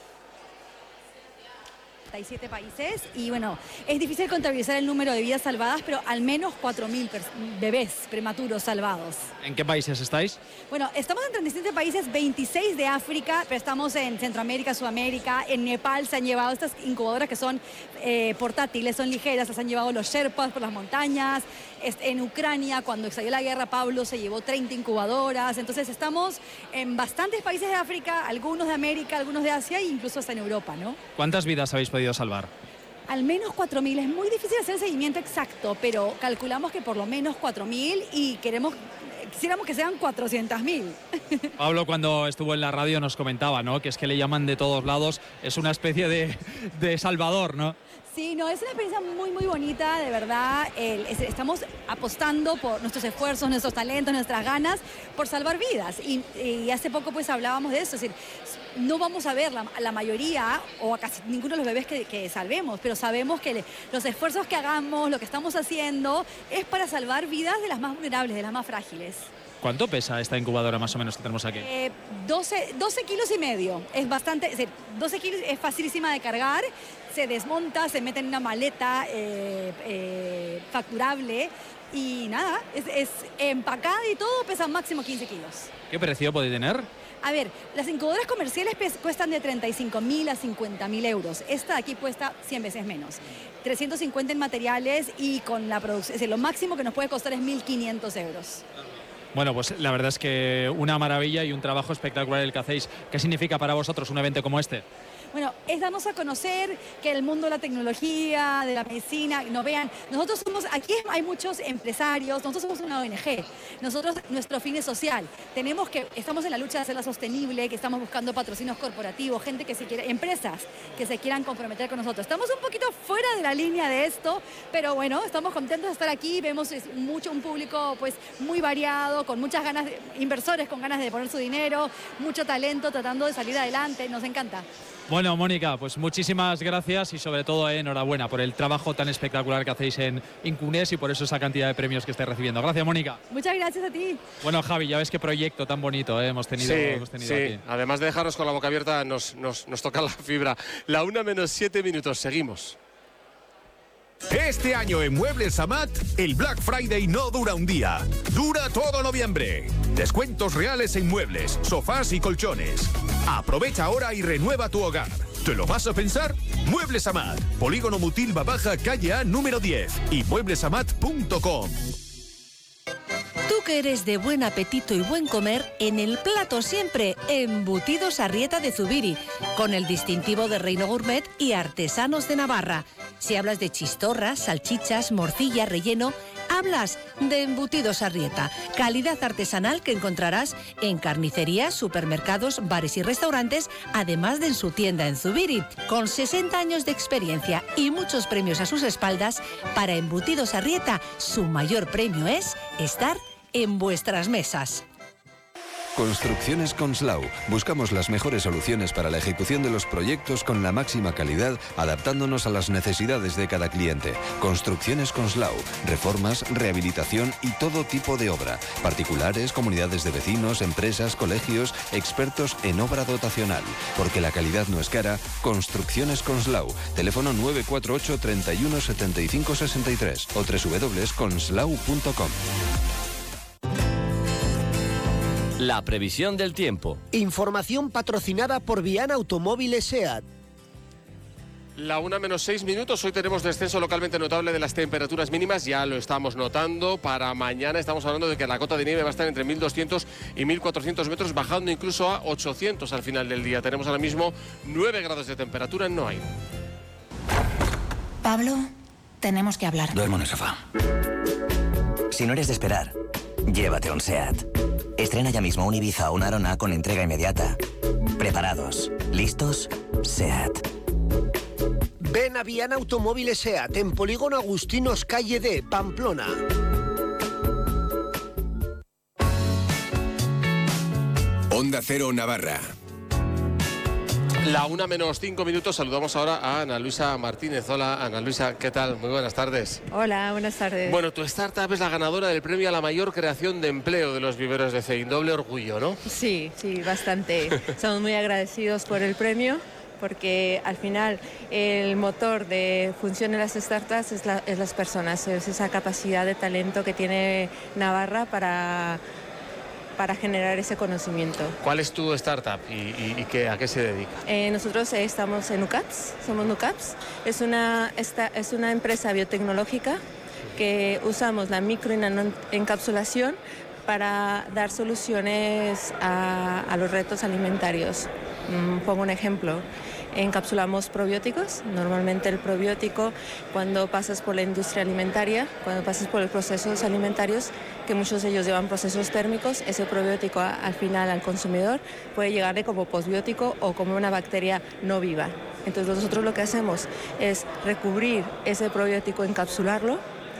treinta y siete países y bueno, es difícil contabilizar el número de vidas salvadas, pero al menos cuatro mil bebés prematuros salvados. ¿En qué países estáis? Bueno, estamos en treinta y siete países, veintiséis de África, pero estamos en Centroamérica, Sudamérica, en Nepal se han llevado estas incubadoras que son eh, portátiles, son ligeras, las han llevado los Sherpas por las montañas. En Ucrania, cuando estalló la guerra, Pablo se llevó treinta incubadoras. Entonces estamos en bastantes países de África, algunos de América, algunos de Asia e incluso hasta en Europa, ¿no? ¿Cuántas vidas habéis podido salvar? Al menos cuatro mil. Es muy difícil hacer el seguimiento exacto, pero calculamos que por lo menos cuatro mil y queremos, quisiéramos que sean cuatrocientos mil. Pablo, cuando estuvo en la radio, nos comentaba, ¿no?, que es que le llaman de todos lados, es una especie de, de salvador, ¿no? Sí, no, es una experiencia muy, muy bonita, de verdad. El, es, estamos apostando por nuestros esfuerzos, nuestros talentos, nuestras ganas, por salvar vidas. Y, y hace poco pues hablábamos de eso, es decir, no vamos a ver la, la mayoría o a casi ninguno de los bebés que, que salvemos, pero sabemos que le, los esfuerzos que hagamos, lo que estamos haciendo, es para salvar vidas de las más vulnerables, de las más frágiles. ¿Cuánto pesa esta incubadora más o menos que tenemos aquí? Eh, doce, doce kilos y medio. Es bastante, es decir, doce kilos es facilísima de cargar, se desmonta, se mete en una maleta eh, eh, facturable y nada, es, es empacada y todo, pesa máximo quince kilos. ¿Qué precio puede tener? A ver, las incubadoras comerciales cuestan de treinta y cinco mil a cincuenta mil euros. Esta de aquí cuesta cien veces menos. trescientos cincuenta en materiales y con la producción, es decir, lo máximo que nos puede costar es mil quinientos euros. Bueno, pues la verdad es que una maravilla y un trabajo espectacular el que hacéis. ¿Qué significa para vosotros un evento como este? Bueno, es darnos a conocer que el mundo de la tecnología, de la medicina, nos vean. Nosotros somos, aquí hay muchos empresarios, nosotros somos una O N G. Nosotros, nuestro fin es social. Tenemos que, estamos en la lucha de hacerla sostenible, que estamos buscando patrocinios corporativos, gente que se quiere, empresas que se quieran comprometer con nosotros. Estamos un poquito fuera de la línea de esto, pero bueno, estamos contentos de estar aquí. Vemos mucho, un público pues muy variado, con muchas ganas, de, inversores con ganas de poner su dinero, mucho talento tratando de salir adelante. Nos encanta. Bueno, Mónica, pues muchísimas gracias y sobre todo eh, enhorabuena por el trabajo tan espectacular que hacéis en Incunest y por eso esa cantidad de premios que estáis recibiendo. Gracias, Mónica. Muchas gracias a ti. Bueno, Javi, ya ves qué proyecto tan bonito eh, hemos tenido, sí, hemos tenido sí. aquí. Además de dejarnos con la boca abierta, nos, nos, nos toca la fibra. La una menos siete minutos, seguimos. Este año en Muebles Amat, el Black Friday no dura un día, dura todo noviembre. Descuentos reales en muebles, sofás y colchones. Aprovecha ahora y renueva tu hogar. ¿Te lo vas a pensar? Muebles Amat, Polígono Mutilva Baja, calle A número diez y muebles amat punto com. Tú que eres de buen apetito y buen comer, en el plato siempre, embutidos Arrieta de Zubiri, con el distintivo de Reino Gourmet y Artesanos de Navarra. Si hablas de chistorras, salchichas, morcilla, relleno, hablas de embutidos Arrieta, calidad artesanal que encontrarás en carnicerías, supermercados, bares y restaurantes, además de en su tienda en Zubiri. Con sesenta años de experiencia y muchos premios a sus espaldas, para Embutidos Arrieta, su mayor premio es estar en vuestras mesas. Construcciones Conslau. Buscamos las mejores soluciones para la ejecución de los proyectos con la máxima calidad, adaptándonos a las necesidades de cada cliente. Construcciones Conslau. Reformas, rehabilitación y todo tipo de obra. Particulares, comunidades de vecinos, empresas, colegios, expertos en obra dotacional. Porque la calidad no es cara. Construcciones Conslau. Teléfono nueve cuatro ocho, treinta y uno, setenta y cinco, sesenta y tres o doble u doble u doble u punto conslau punto com. La previsión del tiempo. Información patrocinada por Viana Automóviles SEAT. La una menos seis minutos, hoy tenemos descenso localmente notable de las temperaturas mínimas, ya lo estamos notando. Para mañana estamos hablando de que la cota de nieve va a estar entre mil doscientos y mil cuatrocientos metros, bajando incluso a ochocientos al final del día. Tenemos ahora mismo nueve grados de temperatura en Noain. Pablo, tenemos que hablar. Duermo en el sofá. Si no eres de esperar, llévate un SEAT. Estrena ya mismo un Ibiza o una Arona con entrega inmediata. Preparados, listos, SEAT. Ven a Viana Automóviles SEAT en Polígono Agustinos, calle D, Pamplona. Onda Cero Navarra. La una menos cinco minutos, saludamos ahora a Ana Luisa Martínez. Hola Ana Luisa, ¿qué tal? Muy buenas tardes. Hola, buenas tardes. Bueno, tu startup es la ganadora del premio a la mayor creación de empleo de los viveros de Ceín. Doble orgullo, ¿no? Sí, sí, bastante. Somos muy agradecidos por el premio, porque al final el motor de función de las startups es, la, es las personas, es esa capacidad de talento que tiene Navarra para... para generar ese conocimiento. ¿Cuál es tu startup y, y, y qué, a qué se dedica? Eh, nosotros eh, estamos en Nucaps, somos Nucaps. Es una, esta, es una empresa biotecnológica que usamos la micro y nanoencapsulación para dar soluciones a, a los retos alimentarios. Mm, pongo un ejemplo. Encapsulamos probióticos. Normalmente el probiótico, cuando pasas por la industria alimentaria, cuando pasas por los procesos alimentarios, que muchos de ellos llevan procesos térmicos, ese probiótico a, al final al consumidor puede llegarle como posbiótico o como una bacteria no viva. Entonces nosotros lo que hacemos es recubrir ese probiótico, encapsularlo,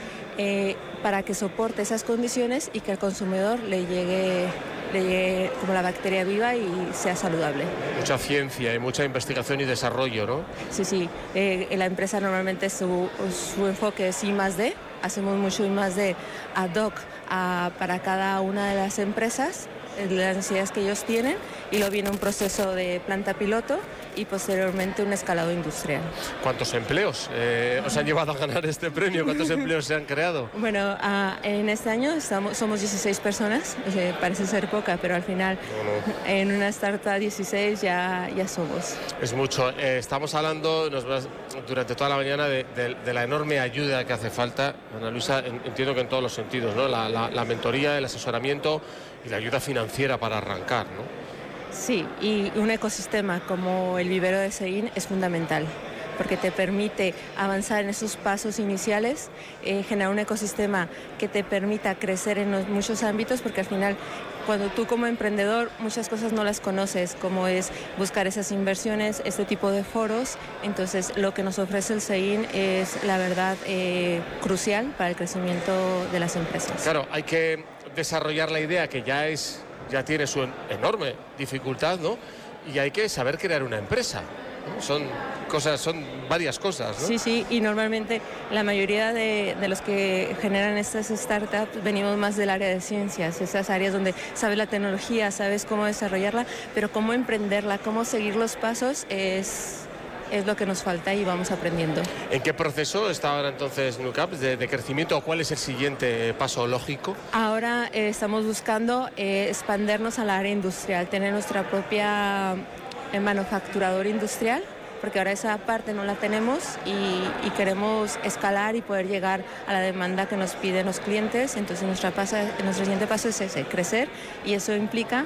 eh, para que soporte esas condiciones y que al consumidor le llegue... le llegue como la bacteria viva y sea saludable. Mucha ciencia y mucha investigación y desarrollo, ¿no? Sí, sí. Eh, la empresa normalmente su, su enfoque es I más D. Hacemos mucho I más D ad hoc a, para cada una de las empresas, las necesidades que ellos tienen, y luego viene un proceso de planta piloto y posteriormente un escalado industrial. ¿Cuántos empleos eh, os han llevado a ganar este premio? ¿Cuántos empleos se han creado? Bueno, uh, en este año estamos, somos dieciséis personas, eh, parece ser poca, pero al final no, no. En una startup dieciséis ya, ya somos. Es mucho. Eh, estamos hablando nos, durante toda la mañana de, de, de la enorme ayuda que hace falta, Ana Luisa, entiendo que en todos los sentidos, ¿no? La, la, la mentoría, el asesoramiento y la ayuda financiera para arrancar, ¿no? Sí, y un ecosistema como el vivero de Ceín es fundamental, porque te permite avanzar en esos pasos iniciales, eh, generar un ecosistema que te permita crecer en los, muchos ámbitos, porque al final cuando tú como emprendedor muchas cosas no las conoces, como es buscar esas inversiones, este tipo de foros. Entonces lo que nos ofrece el Ceín es la verdad eh, crucial para el crecimiento de las empresas. Claro, hay que desarrollar la idea que ya es... ya tiene su enorme dificultad, ¿no? Y hay que saber crear una empresa, ¿no? Son cosas, son varias cosas, ¿no? Sí, sí, y normalmente la mayoría de, de los que generan estas startups venimos más del área de ciencias, esas áreas donde sabes la tecnología, sabes cómo desarrollarla, pero cómo emprenderla, cómo seguir los pasos es... es lo que nos falta y vamos aprendiendo. ¿En qué proceso está ahora entonces Nucaps de, de crecimiento o cuál es el siguiente paso lógico? Ahora eh, estamos buscando eh, expandernos al área industrial, tener nuestra propia eh, manufacturadora industrial, porque ahora esa parte no la tenemos y, y queremos escalar y poder llegar a la demanda que nos piden los clientes. Entonces nuestra pasa, nuestro siguiente paso es ese, crecer, y eso implica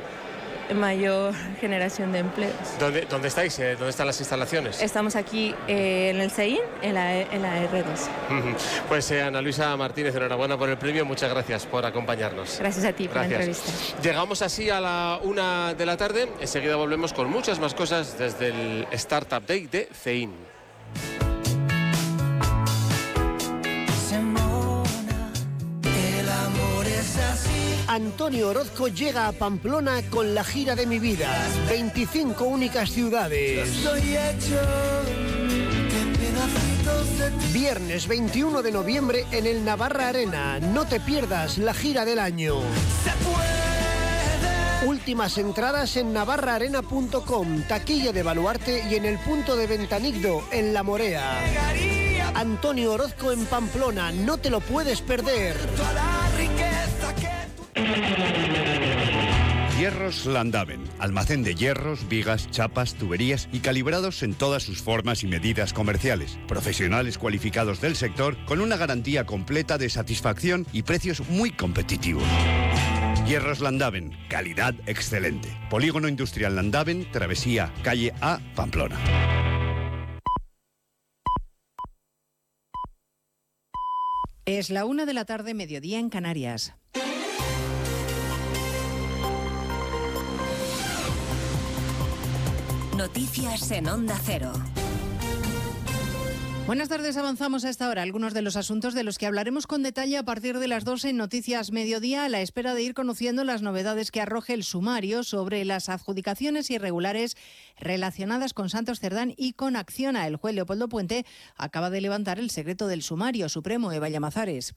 mayor generación de empleos. ¿Dónde, dónde estáis? Eh, ¿Dónde están las instalaciones? Estamos aquí eh, en el Ceín, en la, en la R dos. Pues eh, Ana Luisa Martínez, enhorabuena por el premio, muchas gracias por acompañarnos. Gracias a ti por gracias. La entrevista. Llegamos así a la una de la tarde, enseguida volvemos con muchas más cosas desde el Startup Day de Ceín. Antonio Orozco llega a Pamplona con la gira de mi vida. veinticinco únicas ciudades. Viernes veintiuno de noviembre en el Navarra Arena. No te pierdas la gira del año. Últimas entradas en navarra arena punto com, taquilla de Baluarte y en el punto de Ventanigdo, en La Morea. Antonio Orozco en Pamplona, no te lo puedes perder. Hierros Landaven, almacén de hierros, vigas, chapas, tuberías y calibrados en todas sus formas y medidas comerciales. Profesionales cualificados del sector con una garantía completa de satisfacción y precios muy competitivos. Hierros Landaven, calidad excelente. Polígono Industrial Landaven, Travesía, calle A, Pamplona. Es la una de la tarde, mediodía en Canarias. Noticias en Onda Cero. Buenas tardes, avanzamos a esta hora algunos de los asuntos de los que hablaremos con detalle a partir de las doce en Noticias Mediodía, a la espera de ir conociendo las novedades que arroje el sumario sobre las adjudicaciones irregulares relacionadas con Santos Cerdán y con Acciona. El juez Leopoldo Puente acaba de levantar el secreto del sumario supremo. Eva Llamazares.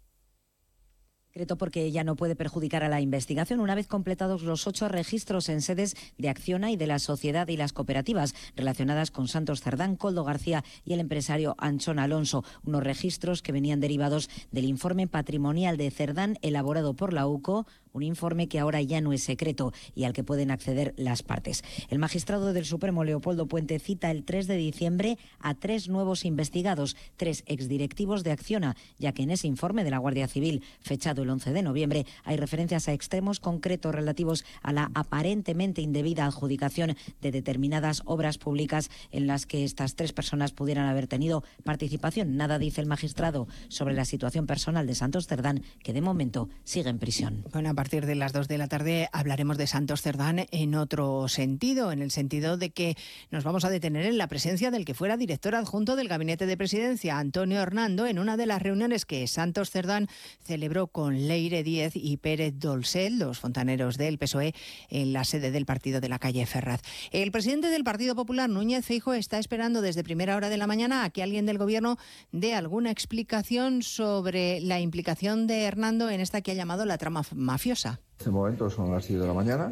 Porque ella no puede perjudicar a la investigación una vez completados los ocho registros en sedes de Acciona y de la sociedad y las cooperativas relacionadas con Santos Cerdán, Koldo García y el empresario Anchón Alonso. Unos registros que venían derivados del informe patrimonial de Cerdán elaborado por la U C O, un informe que ahora ya no es secreto y al que pueden acceder las partes. El magistrado del Supremo, Leopoldo Puente, cita el tres de diciembre a tres nuevos investigados, tres exdirectivos de Acciona, ya que en ese informe de la Guardia Civil, fechado el once de noviembre, hay referencias a extremos concretos relativos a la aparentemente indebida adjudicación de determinadas obras públicas en las que estas tres personas pudieran haber tenido participación. Nada dice el magistrado sobre la situación personal de Santos Cerdán, que de momento sigue en prisión. Bueno, a partir de las dos de la tarde hablaremos de Santos Cerdán en otro sentido, en el sentido de que nos vamos a detener en la presencia del que fuera director adjunto del Gabinete de Presidencia, Antonio Hernando, en una de las reuniones que Santos Cerdán celebró con Leire Díez y Pérez Dolcel, los fontaneros del P S O E, en la sede del partido de la calle Ferraz. El presidente del Partido Popular, Núñez Feijóo, está esperando desde primera hora de la mañana a que alguien del Gobierno dé alguna explicación sobre la implicación de Hernando en esta que ha llamado la trama mafiosa. En este momento son las diez de la mañana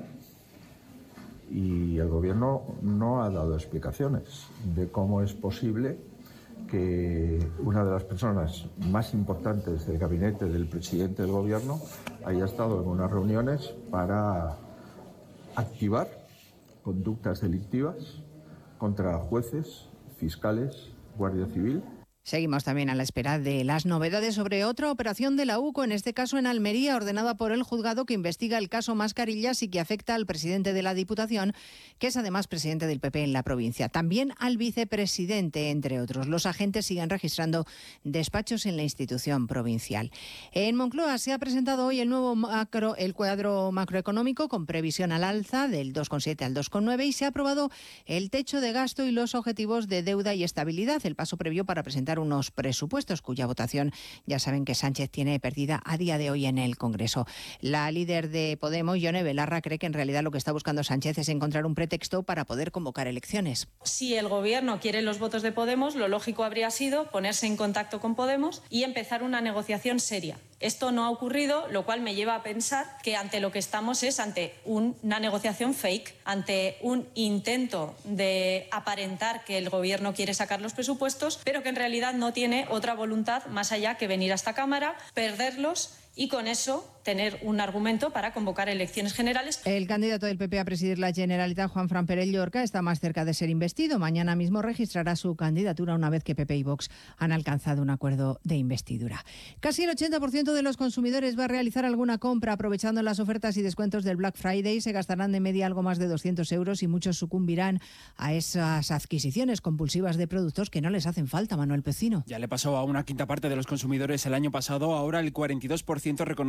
y el Gobierno no ha dado explicaciones de cómo es posible que una de las personas más importantes del gabinete del presidente del Gobierno haya estado en unas reuniones para activar conductas delictivas contra jueces, fiscales, Guardia Civil. Seguimos también a la espera de las novedades sobre otra operación de la U C O, en este caso en Almería, ordenada por el juzgado que investiga el caso Mascarillas y que afecta al presidente de la Diputación, que es además presidente del P P en la provincia. También al vicepresidente, entre otros. Los agentes siguen registrando despachos en la institución provincial. En Moncloa se ha presentado hoy el nuevo macro, el cuadro macroeconómico con previsión al alza del dos coma siete al dos coma nueve y se ha aprobado el techo de gasto y los objetivos de deuda y estabilidad, el paso previo para presentar unos presupuestos cuya votación ya saben que Sánchez tiene perdida a día de hoy en el Congreso. La líder de Podemos, Ione Belarra, cree que en realidad lo que está buscando Sánchez es encontrar un pretexto para poder convocar elecciones. Si el Gobierno quiere los votos de Podemos, lo lógico habría sido ponerse en contacto con Podemos y empezar una negociación seria. Esto no ha ocurrido, lo cual me lleva a pensar que ante lo que estamos es ante una negociación fake, ante un intento de aparentar que el Gobierno quiere sacar los presupuestos, pero que en realidad no tiene otra voluntad más allá que venir a esta Cámara, perderlos y con eso tener un argumento para convocar elecciones generales. El candidato del P P a presidir la Generalitat, Juanfran Pérez Llorca, está más cerca de ser investido. Mañana mismo registrará su candidatura una vez que P P y Vox han alcanzado un acuerdo de investidura. Casi el ochenta por ciento de los consumidores va a realizar alguna compra aprovechando las ofertas y descuentos del Black Friday. Se gastarán de media algo más de doscientos euros y muchos sucumbirán a esas adquisiciones compulsivas de productos que no les hacen falta, Manuel Pecino. Ya le pasó a una quinta parte de los consumidores el año pasado. Ahora el cuarenta y dos por ciento reconoce ese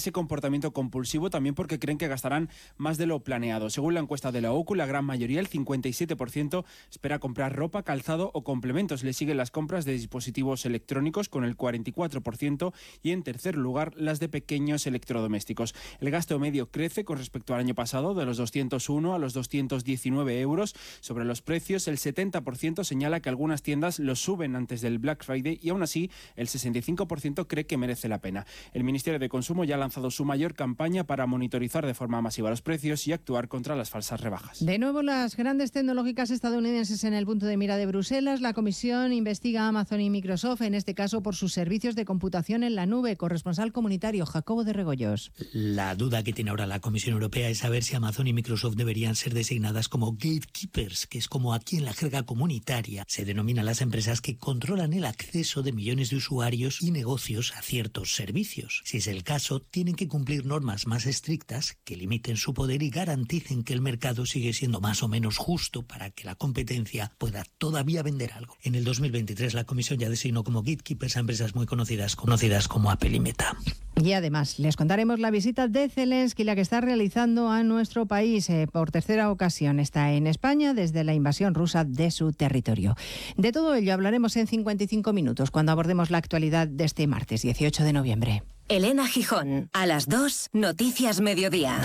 ese comportamiento compulsivo, también porque creen que gastarán más de lo planeado. Según la encuesta de la O C U, la gran mayoría, el cincuenta y siete por ciento, espera comprar ropa, calzado o complementos. Le siguen las compras de dispositivos electrónicos con el cuarenta y cuatro por ciento y en tercer lugar las de pequeños electrodomésticos. El gasto medio crece con respecto al año pasado, de los doscientos uno a los doscientos diecinueve euros. Sobre los precios, el setenta por ciento señala que algunas tiendas los suben antes del Black Friday y aún así el sesenta y cinco por ciento cree que merece la pena. El Ministerio de Consumo ya ha lanzado su mayor campaña para monitorizar de forma masiva los precios y actuar contra las falsas rebajas. De nuevo, las grandes tecnológicas estadounidenses en el punto de mira de Bruselas. La comisión investiga a Amazon y Microsoft, en este caso por sus servicios de computación en la nube. Corresponsal comunitario Jacobo de Regoyos. La duda que tiene ahora la Comisión Europea es saber si Amazon y Microsoft deberían ser designadas como gatekeepers, que es como aquí en la jerga comunitaria se denomina las empresas que controlan el acceso de millones de usuarios y negocios a ciertos servicios. Si es el caso, tienen que cumplir normas más estrictas que limiten su poder y garanticen que el mercado sigue siendo más o menos justo para que la competencia pueda todavía vender algo. En el dos mil veintitrés la Comisión ya designó como gatekeepers a empresas muy conocidas, conocidas como Apple y Meta. Y además les contaremos la visita de Zelensky, la que está realizando a nuestro país eh, por tercera ocasión. Está en España desde la invasión rusa de su territorio. De todo ello hablaremos en cincuenta y cinco minutos cuando abordemos la actualidad de este martes dieciocho de noviembre. Elena Gijón, a las dos, Noticias Mediodía.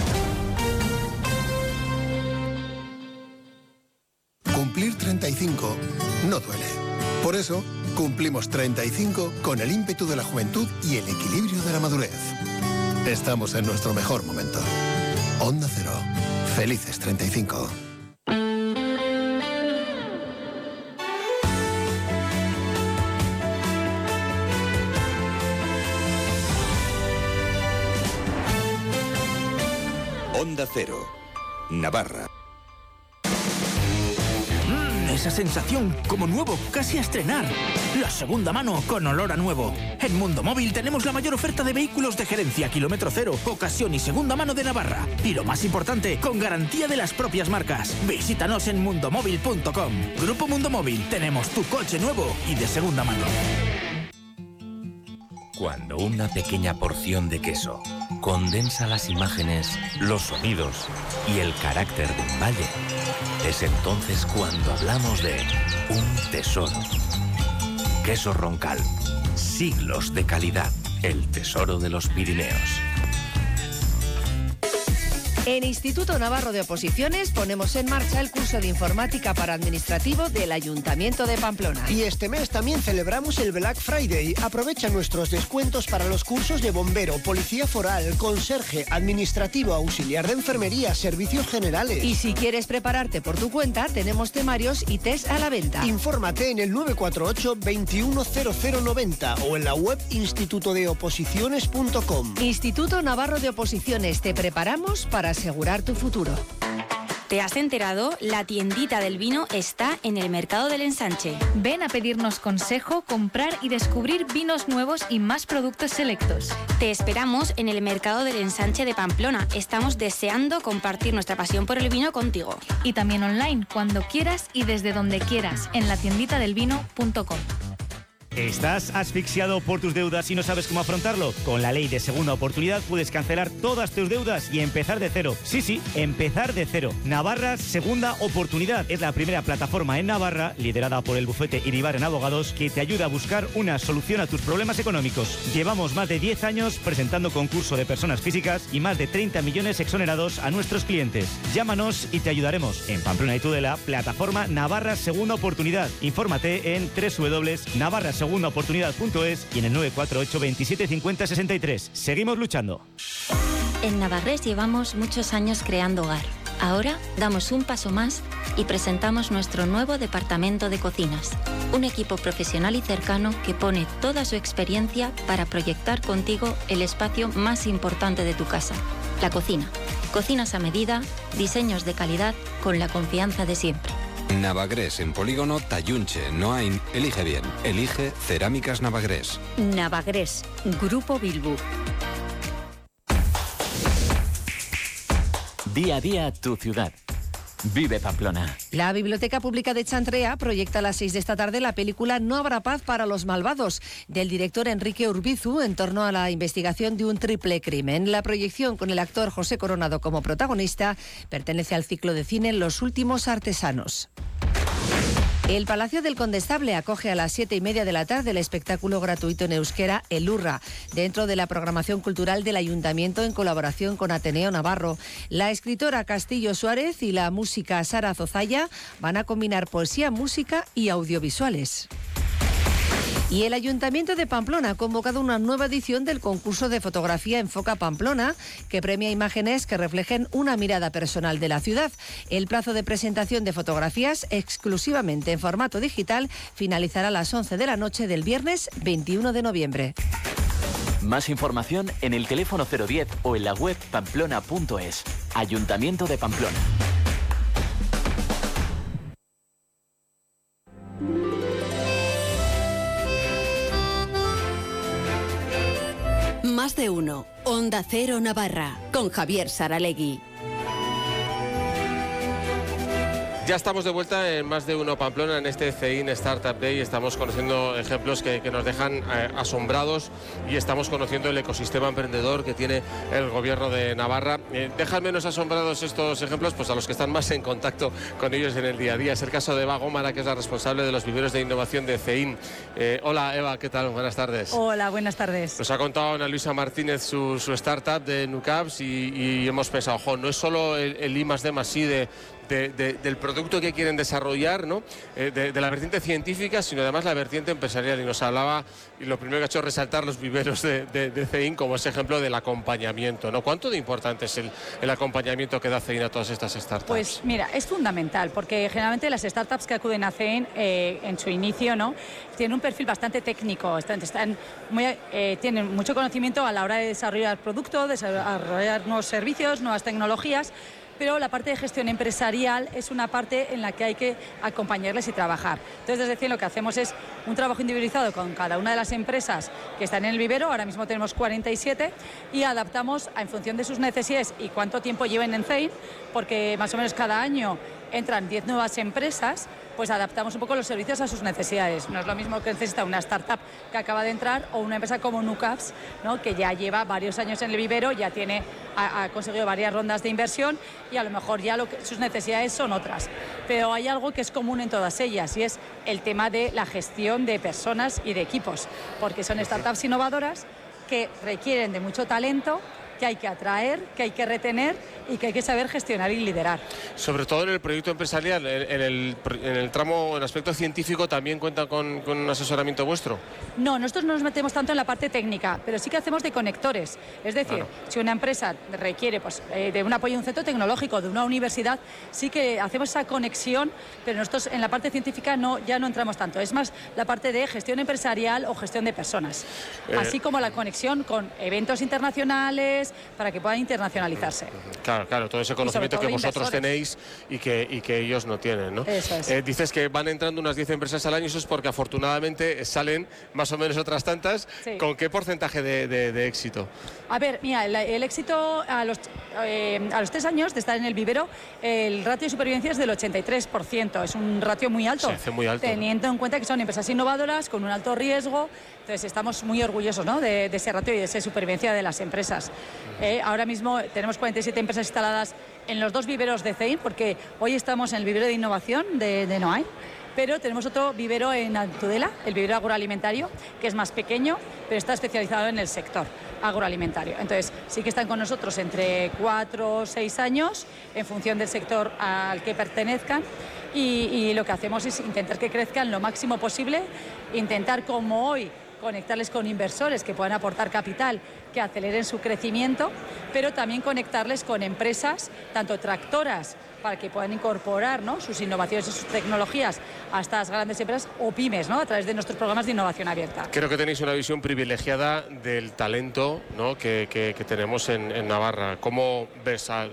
Cumplir treinta y cinco no duele. Por eso, cumplimos treinta y cinco con el ímpetu de la juventud y el equilibrio de la madurez. Estamos en nuestro mejor momento. Onda Cero. Felices treinta y cinco. Onda Cero. Navarra. Esa sensación como nuevo, casi a estrenar. La segunda mano con olor a nuevo. En Mundo Móvil tenemos la mayor oferta de vehículos de gerencia, kilómetro cero, ocasión y segunda mano de Navarra. Y lo más importante, con garantía de las propias marcas. Visítanos en mundomóvil punto com. Grupo Mundo Móvil, tenemos tu coche nuevo y de segunda mano. Cuando una pequeña porción de queso condensa las imágenes, los sonidos y el carácter de un valle, es entonces cuando hablamos de un tesoro. Queso Roncal. Siglos de calidad. El tesoro de los Pirineos. En Instituto Navarro de Oposiciones ponemos en marcha el curso de informática para administrativo del Ayuntamiento de Pamplona. Y este mes también celebramos el Black Friday. Aprovecha nuestros descuentos para los cursos de bombero, policía foral, conserje, administrativo, auxiliar de enfermería, servicios generales. Y si quieres prepararte por tu cuenta, tenemos temarios y test a la venta. Infórmate en el nueve cuatro ocho, veintiuno cero cero noventa o en la web instituto de oposiciones punto com. Instituto Navarro de Oposiciones, te preparamos para asegurar tu futuro. ¿Te has enterado? La tiendita del vino está en el Mercado del Ensanche. Ven a pedirnos consejo, comprar y descubrir vinos nuevos y más productos selectos. Te esperamos en el Mercado del Ensanche de Pamplona. Estamos deseando compartir nuestra pasión por el vino contigo. Y también online, cuando quieras y desde donde quieras, en la tiendita del vino punto com. ¿Estás asfixiado por tus deudas y no sabes cómo afrontarlo? Con la ley de segunda oportunidad puedes cancelar todas tus deudas y empezar de cero. Sí, sí, empezar de cero. Navarra Segunda Oportunidad es la primera plataforma en Navarra, liderada por el bufete Iribar en Abogados, que te ayuda a buscar una solución a tus problemas económicos. Llevamos más de diez años presentando concurso de personas físicas y más de treinta millones exonerados a nuestros clientes. Llámanos y te ayudaremos. En Pamplona y Tudela, plataforma Navarra Segunda Oportunidad. Infórmate en doble u doble u doble u punto navarra segunda oportunidad punto es y en el nueve cuatro ocho, veintisiete, cincuenta, sesenta y tres. Seguimos luchando. En Navarrés llevamos muchos años creando hogar. Ahora damos un paso más y presentamos nuestro nuevo departamento de cocinas. Un equipo profesional y cercano que pone toda su experiencia para proyectar contigo el espacio más importante de tu casa, la cocina. Cocinas a medida, diseños de calidad con la confianza de siempre. Navagrés en Polígono Tayunche, Noain. Elige bien. Elige Cerámicas Navagrés. Navagrés, Grupo Bilbu. Día a día tu ciudad. Vive Pamplona. La Biblioteca Pública de Chantrea proyecta a las seis de esta tarde la película No habrá paz para los malvados, del director Enrique Urbizu, en torno a la investigación de un triple crimen. La proyección, con el actor José Coronado como protagonista, pertenece al ciclo de cine Los últimos artesanos. El Palacio del Condestable acoge a las siete y media de la tarde el espectáculo gratuito en euskera El Urra, dentro de la programación cultural del Ayuntamiento en colaboración con Ateneo Navarro. La escritora Castillo Suárez y la música Sara Zozaya van a combinar poesía, música y audiovisuales. Y el Ayuntamiento de Pamplona ha convocado una nueva edición del concurso de fotografía Enfoca Pamplona, que premia imágenes que reflejen una mirada personal de la ciudad. El plazo de presentación de fotografías exclusivamente en formato digital finalizará a las once de la noche del viernes veintiuno de noviembre. Más información en el teléfono cero diez o en la web pamplona punto es. Ayuntamiento de Pamplona. Más de uno. Onda Cero Navarra, con Javier Saralegui. Ya estamos de vuelta en Más de Uno Pamplona, en este C I N Startup Day. Estamos conociendo ejemplos que, que nos dejan eh, asombrados y estamos conociendo el ecosistema emprendedor que tiene el gobierno de Navarra. Eh, dejan menos asombrados estos ejemplos pues a los que están más en contacto con ellos en el día a día. Es el caso de Eva Gómara, que es la responsable de los viveros de innovación de C I N. Eh, hola Eva, ¿qué tal? Buenas tardes. Hola, buenas tardes. Nos ha contado Ana Luisa Martínez su, su startup de Nucaps y, y hemos pensado, ojo, no es solo el, el I más D más I de... De, de, del producto que quieren desarrollar, ¿no? Eh, de, de la vertiente científica, sino además la vertiente empresarial. Y nos hablaba, y lo primero que ha hecho es resaltar los viveros de, de, de C I N como ese ejemplo del acompañamiento, ¿no? ¿Cuánto de importante es el, el acompañamiento que da C I N a todas estas startups? Pues mira, es fundamental, porque generalmente las startups que acuden a C I N eh, en su inicio, ¿no?, tienen un perfil bastante técnico, están, están muy, eh, tienen mucho conocimiento a la hora de desarrollar productos, desarrollar nuevos servicios, nuevas tecnologías, pero la parte de gestión empresarial es una parte en la que hay que acompañarles y trabajar. Entonces, desde C I N lo que hacemos es un trabajo individualizado con cada una de las empresas que están en el vivero. Ahora mismo tenemos cuarenta y siete y adaptamos en función de sus necesidades y cuánto tiempo lleven en C I N, porque más o menos cada año entran diez nuevas empresas, pues adaptamos un poco los servicios a sus necesidades. No es lo mismo que necesita una startup que acaba de entrar o una empresa como Nucaps, ¿no?, que ya lleva varios años en el vivero, ya tiene, ha, ha conseguido varias rondas de inversión y a lo mejor ya lo que, sus necesidades son otras. Pero hay algo que es común en todas ellas y es el tema de la gestión de personas y de equipos, porque son startups innovadoras que requieren de mucho talento, que hay que atraer, que hay que retener y que hay que saber gestionar y liderar. Sobre todo en el proyecto empresarial, en el, en el tramo, en el aspecto científico, ¿también cuenta con, con un asesoramiento vuestro? No, nosotros no nos metemos tanto en la parte técnica, pero sí que hacemos de conectores. Es decir, claro, si una empresa requiere pues, eh, de un apoyo de un centro tecnológico, de una universidad, sí que hacemos esa conexión, pero nosotros en la parte científica no, ya no entramos tanto. Es más la parte de gestión empresarial o gestión de personas, eh, así como la conexión con eventos internacionales para que puedan internacionalizarse. Claro, claro, todo ese conocimiento que vosotros tenéis y que, y que ellos no tienen, ¿no? Eso es. Eh, dices que van entrando unas diez empresas al año, eso es porque afortunadamente salen más o menos otras tantas. Sí. ¿Con qué porcentaje de, de, de éxito? A ver, mira, el, el éxito a los, eh, a los tres años de estar en el vivero, el ratio de supervivencia es del ochenta y tres por ciento, es un ratio muy alto. Se hace muy alto, teniendo ¿no?, en cuenta que son empresas innovadoras con un alto riesgo. Entonces estamos muy orgullosos, ¿no?, de, de ese ratio y de esa supervivencia de las empresas. Eh, ahora mismo tenemos cuarenta y siete empresas instaladas en los dos viveros de C I N, porque hoy estamos en el vivero de innovación de, de Noain, pero tenemos otro vivero en Tudela, el vivero agroalimentario, que es más pequeño, pero está especializado en el sector agroalimentario. Entonces, sí que están con nosotros entre cuatro o seis años, en función del sector al que pertenezcan, y, y lo que hacemos es intentar que crezcan lo máximo posible, intentar, como hoy, conectarles con inversores que puedan aportar capital, que aceleren su crecimiento, pero también conectarles con empresas, tanto tractoras, para que puedan incorporar, ¿no?, sus innovaciones y sus tecnologías a estas grandes empresas, o pymes, ¿no?, a través de nuestros programas de innovación abierta. Creo que tenéis una visión privilegiada del talento, ¿no?, que, que, que tenemos en, en Navarra. ¿Cómo ves a los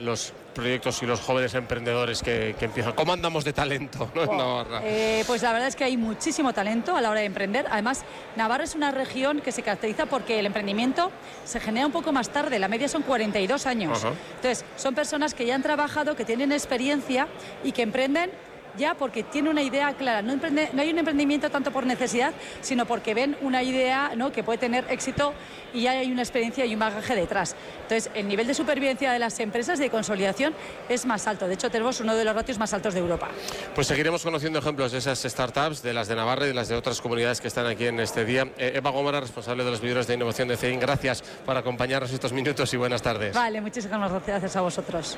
proyectos y los jóvenes emprendedores que, que empiezan? ¿Cómo andamos de talento, ¿no? Oh, en Navarra? Eh, pues la verdad es que hay muchísimo talento a la hora de emprender. Además, Navarra es una región que se caracteriza porque el emprendimiento se genera un poco más tarde, la media son cuarenta y dos años. Ajá. Entonces, son personas que ya han trabajado, que tienen experiencia y que emprenden ya porque tiene una idea clara. No, emprende, no hay un emprendimiento tanto por necesidad, sino porque ven una idea, ¿no?, que puede tener éxito y ya hay una experiencia y un bagaje detrás. Entonces, el nivel de supervivencia de las empresas y de consolidación es más alto. De hecho, tenemos uno de los ratios más altos de Europa. Pues seguiremos conociendo ejemplos de esas startups, de las de Navarra y de las de otras comunidades que están aquí en este día. Eh, Eva Gómara, responsable de los vídeos de innovación de C E I N, gracias por acompañarnos estos minutos y buenas tardes. Vale, muchísimas gracias a vosotros.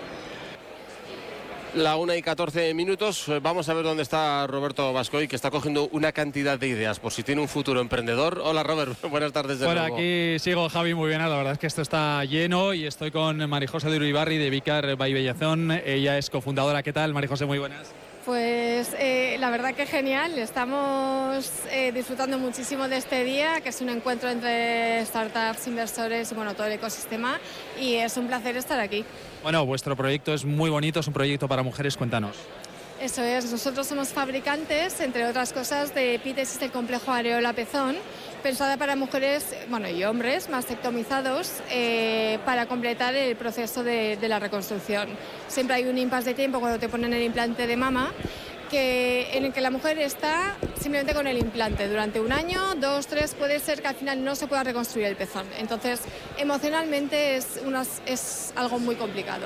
La una y catorce minutos, vamos a ver dónde está Roberto Bascoy, que está cogiendo una cantidad de ideas por si tiene un futuro emprendedor. Hola Robert, buenas tardes de bueno, nuevo. Aquí sigo, Javi, muy bien. La verdad es que esto está lleno y estoy con Marijose de Uribarri de Vicar by Bellazón. Ella es cofundadora. ¿Qué tal, Marijose? Muy buenas. Pues eh, la verdad que genial, estamos eh, disfrutando muchísimo de este día, que es un encuentro entre startups, inversores y bueno, todo el ecosistema, y es un placer estar aquí. Bueno, vuestro proyecto es muy bonito, es un proyecto para mujeres, cuéntanos. Eso es, nosotros somos fabricantes, entre otras cosas, de epítesis del complejo areola-pezón, pensada para mujeres, bueno, y hombres mastectomizados eh, para completar el proceso de, de la reconstrucción. Siempre hay un impasse de tiempo cuando te ponen el implante de mama, que, en el que la mujer está simplemente con el implante durante un año, dos, tres, puede ser que al final no se pueda reconstruir el pezón. Entonces, emocionalmente es, unas, es algo muy complicado.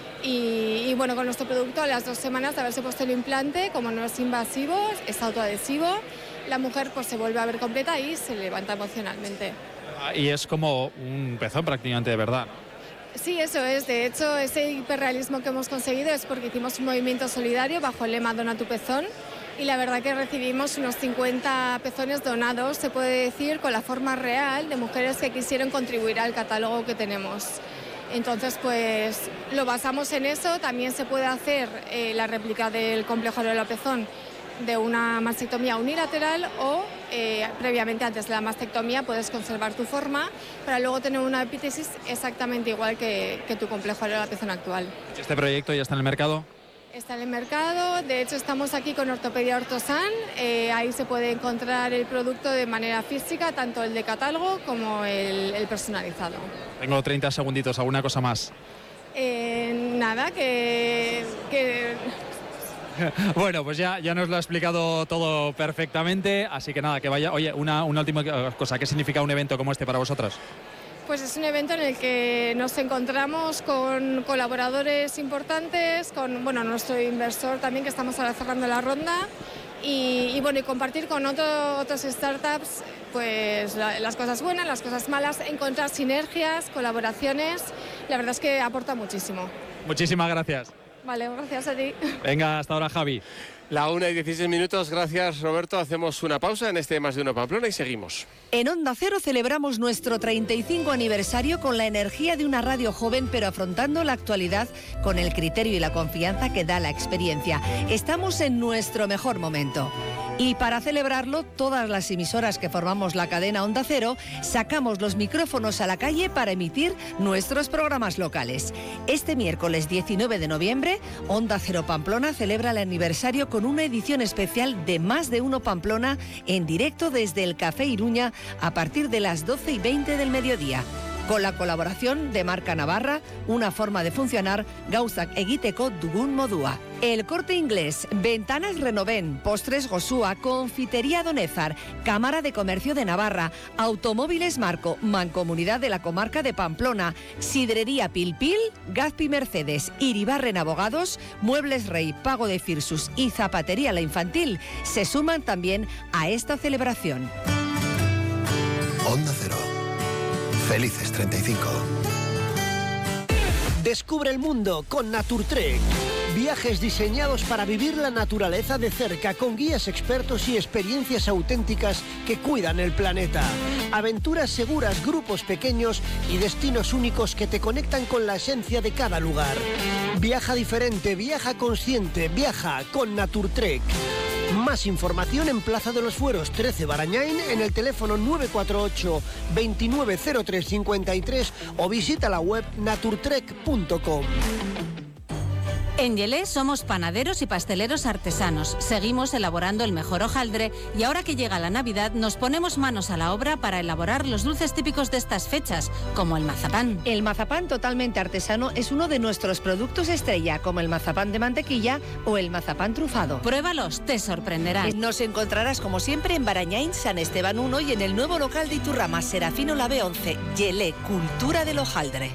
Y, y bueno, con nuestro producto a las dos semanas de haberse puesto el implante, como no es invasivo, es autoadhesivo, la mujer pues se vuelve a ver completa y se levanta emocionalmente. Y es como un pezón prácticamente de verdad. Sí, eso es. De hecho, ese hiperrealismo que hemos conseguido es porque hicimos un movimiento solidario bajo el lema Dona tu pezón, y la verdad que recibimos unos cincuenta pezones donados, se puede decir, con la forma real de mujeres que quisieron contribuir al catálogo que tenemos. Entonces, pues lo basamos en eso. También se puede hacer eh, la réplica del complejo areola-pezón de una mastectomía unilateral o eh, previamente antes de la mastectomía puedes conservar tu forma para luego tener una epítesis exactamente igual que, que tu complejo areola-pezón actual. ¿Este proyecto ya está en el mercado? Está en el mercado, de hecho estamos aquí con Ortopedia Ortosan, eh, ahí se puede encontrar el producto de manera física, tanto el de catálogo como el, el personalizado. Tengo treinta segunditos, ¿alguna cosa más? Eh, nada, que... que... Bueno, pues ya, ya nos lo ha explicado todo perfectamente, así que nada, que vaya. Oye, una, una última cosa, ¿qué significa un evento como este para vosotras? Pues es un evento en el que nos encontramos con colaboradores importantes, con bueno, nuestro inversor también, que estamos ahora cerrando la ronda, y, y bueno, y compartir con otro, otros startups pues la, las cosas buenas, las cosas malas, encontrar sinergias, colaboraciones. La verdad es que aporta muchísimo. Muchísimas gracias. Vale, gracias a ti. Venga, hasta ahora, Javi. La una y dieciséis minutos, gracias Roberto. Hacemos una pausa en este Más de Uno Pamplona y seguimos. En Onda Cero celebramos nuestro treinta y cinco aniversario con la energía de una radio joven, pero afrontando la actualidad con el criterio y la confianza que da la experiencia. Estamos en nuestro mejor momento. Y para celebrarlo, todas las emisoras que formamos la cadena Onda Cero sacamos los micrófonos a la calle para emitir nuestros programas locales. Este miércoles diecinueve de noviembre, Onda Cero Pamplona celebra el aniversario con una edición especial de Más de Uno Pamplona en directo desde el Café Iruña a partir de las doce y veinte del mediodía. Con la colaboración de Marca Navarra, una forma de funcionar gauzak egiteko dugun modua. El Corte Inglés, Ventanas Renoven, Postres Gosúa, Confitería Donézar, Cámara de Comercio de Navarra, Automóviles Marco, Mancomunidad de la Comarca de Pamplona, Sidrería Pilpil, Gazpi Mercedes, Iribarren Abogados, Muebles Rey, Pago de Firsus y Zapatería La Infantil se suman también a esta celebración. Onda Cero. Felices treinta y cinco. Descubre el mundo con Naturtrek. Viajes diseñados para vivir la naturaleza de cerca, con guías expertos y experiencias auténticas que cuidan el planeta. Aventuras seguras, grupos pequeños y destinos únicos que te conectan con la esencia de cada lugar. Viaja diferente, viaja consciente, viaja con Naturtrek. Más información en Plaza de los Fueros trece Barañain, en el teléfono nueve cuatro ocho, veintinueve cero tres cincuenta y tres o visita la web naturtrek punto com. En Yelé somos panaderos y pasteleros artesanos. Seguimos elaborando el mejor hojaldre y ahora que llega la Navidad nos ponemos manos a la obra para elaborar los dulces típicos de estas fechas, como el mazapán. El mazapán totalmente artesano es uno de nuestros productos estrella, como el mazapán de mantequilla o el mazapán trufado. Pruébalos, te sorprenderán. Nos encontrarás como siempre en Barañáin, San Esteban uno y en el nuevo local de Iturrama, Serafino la B once. Yelé, cultura del hojaldre.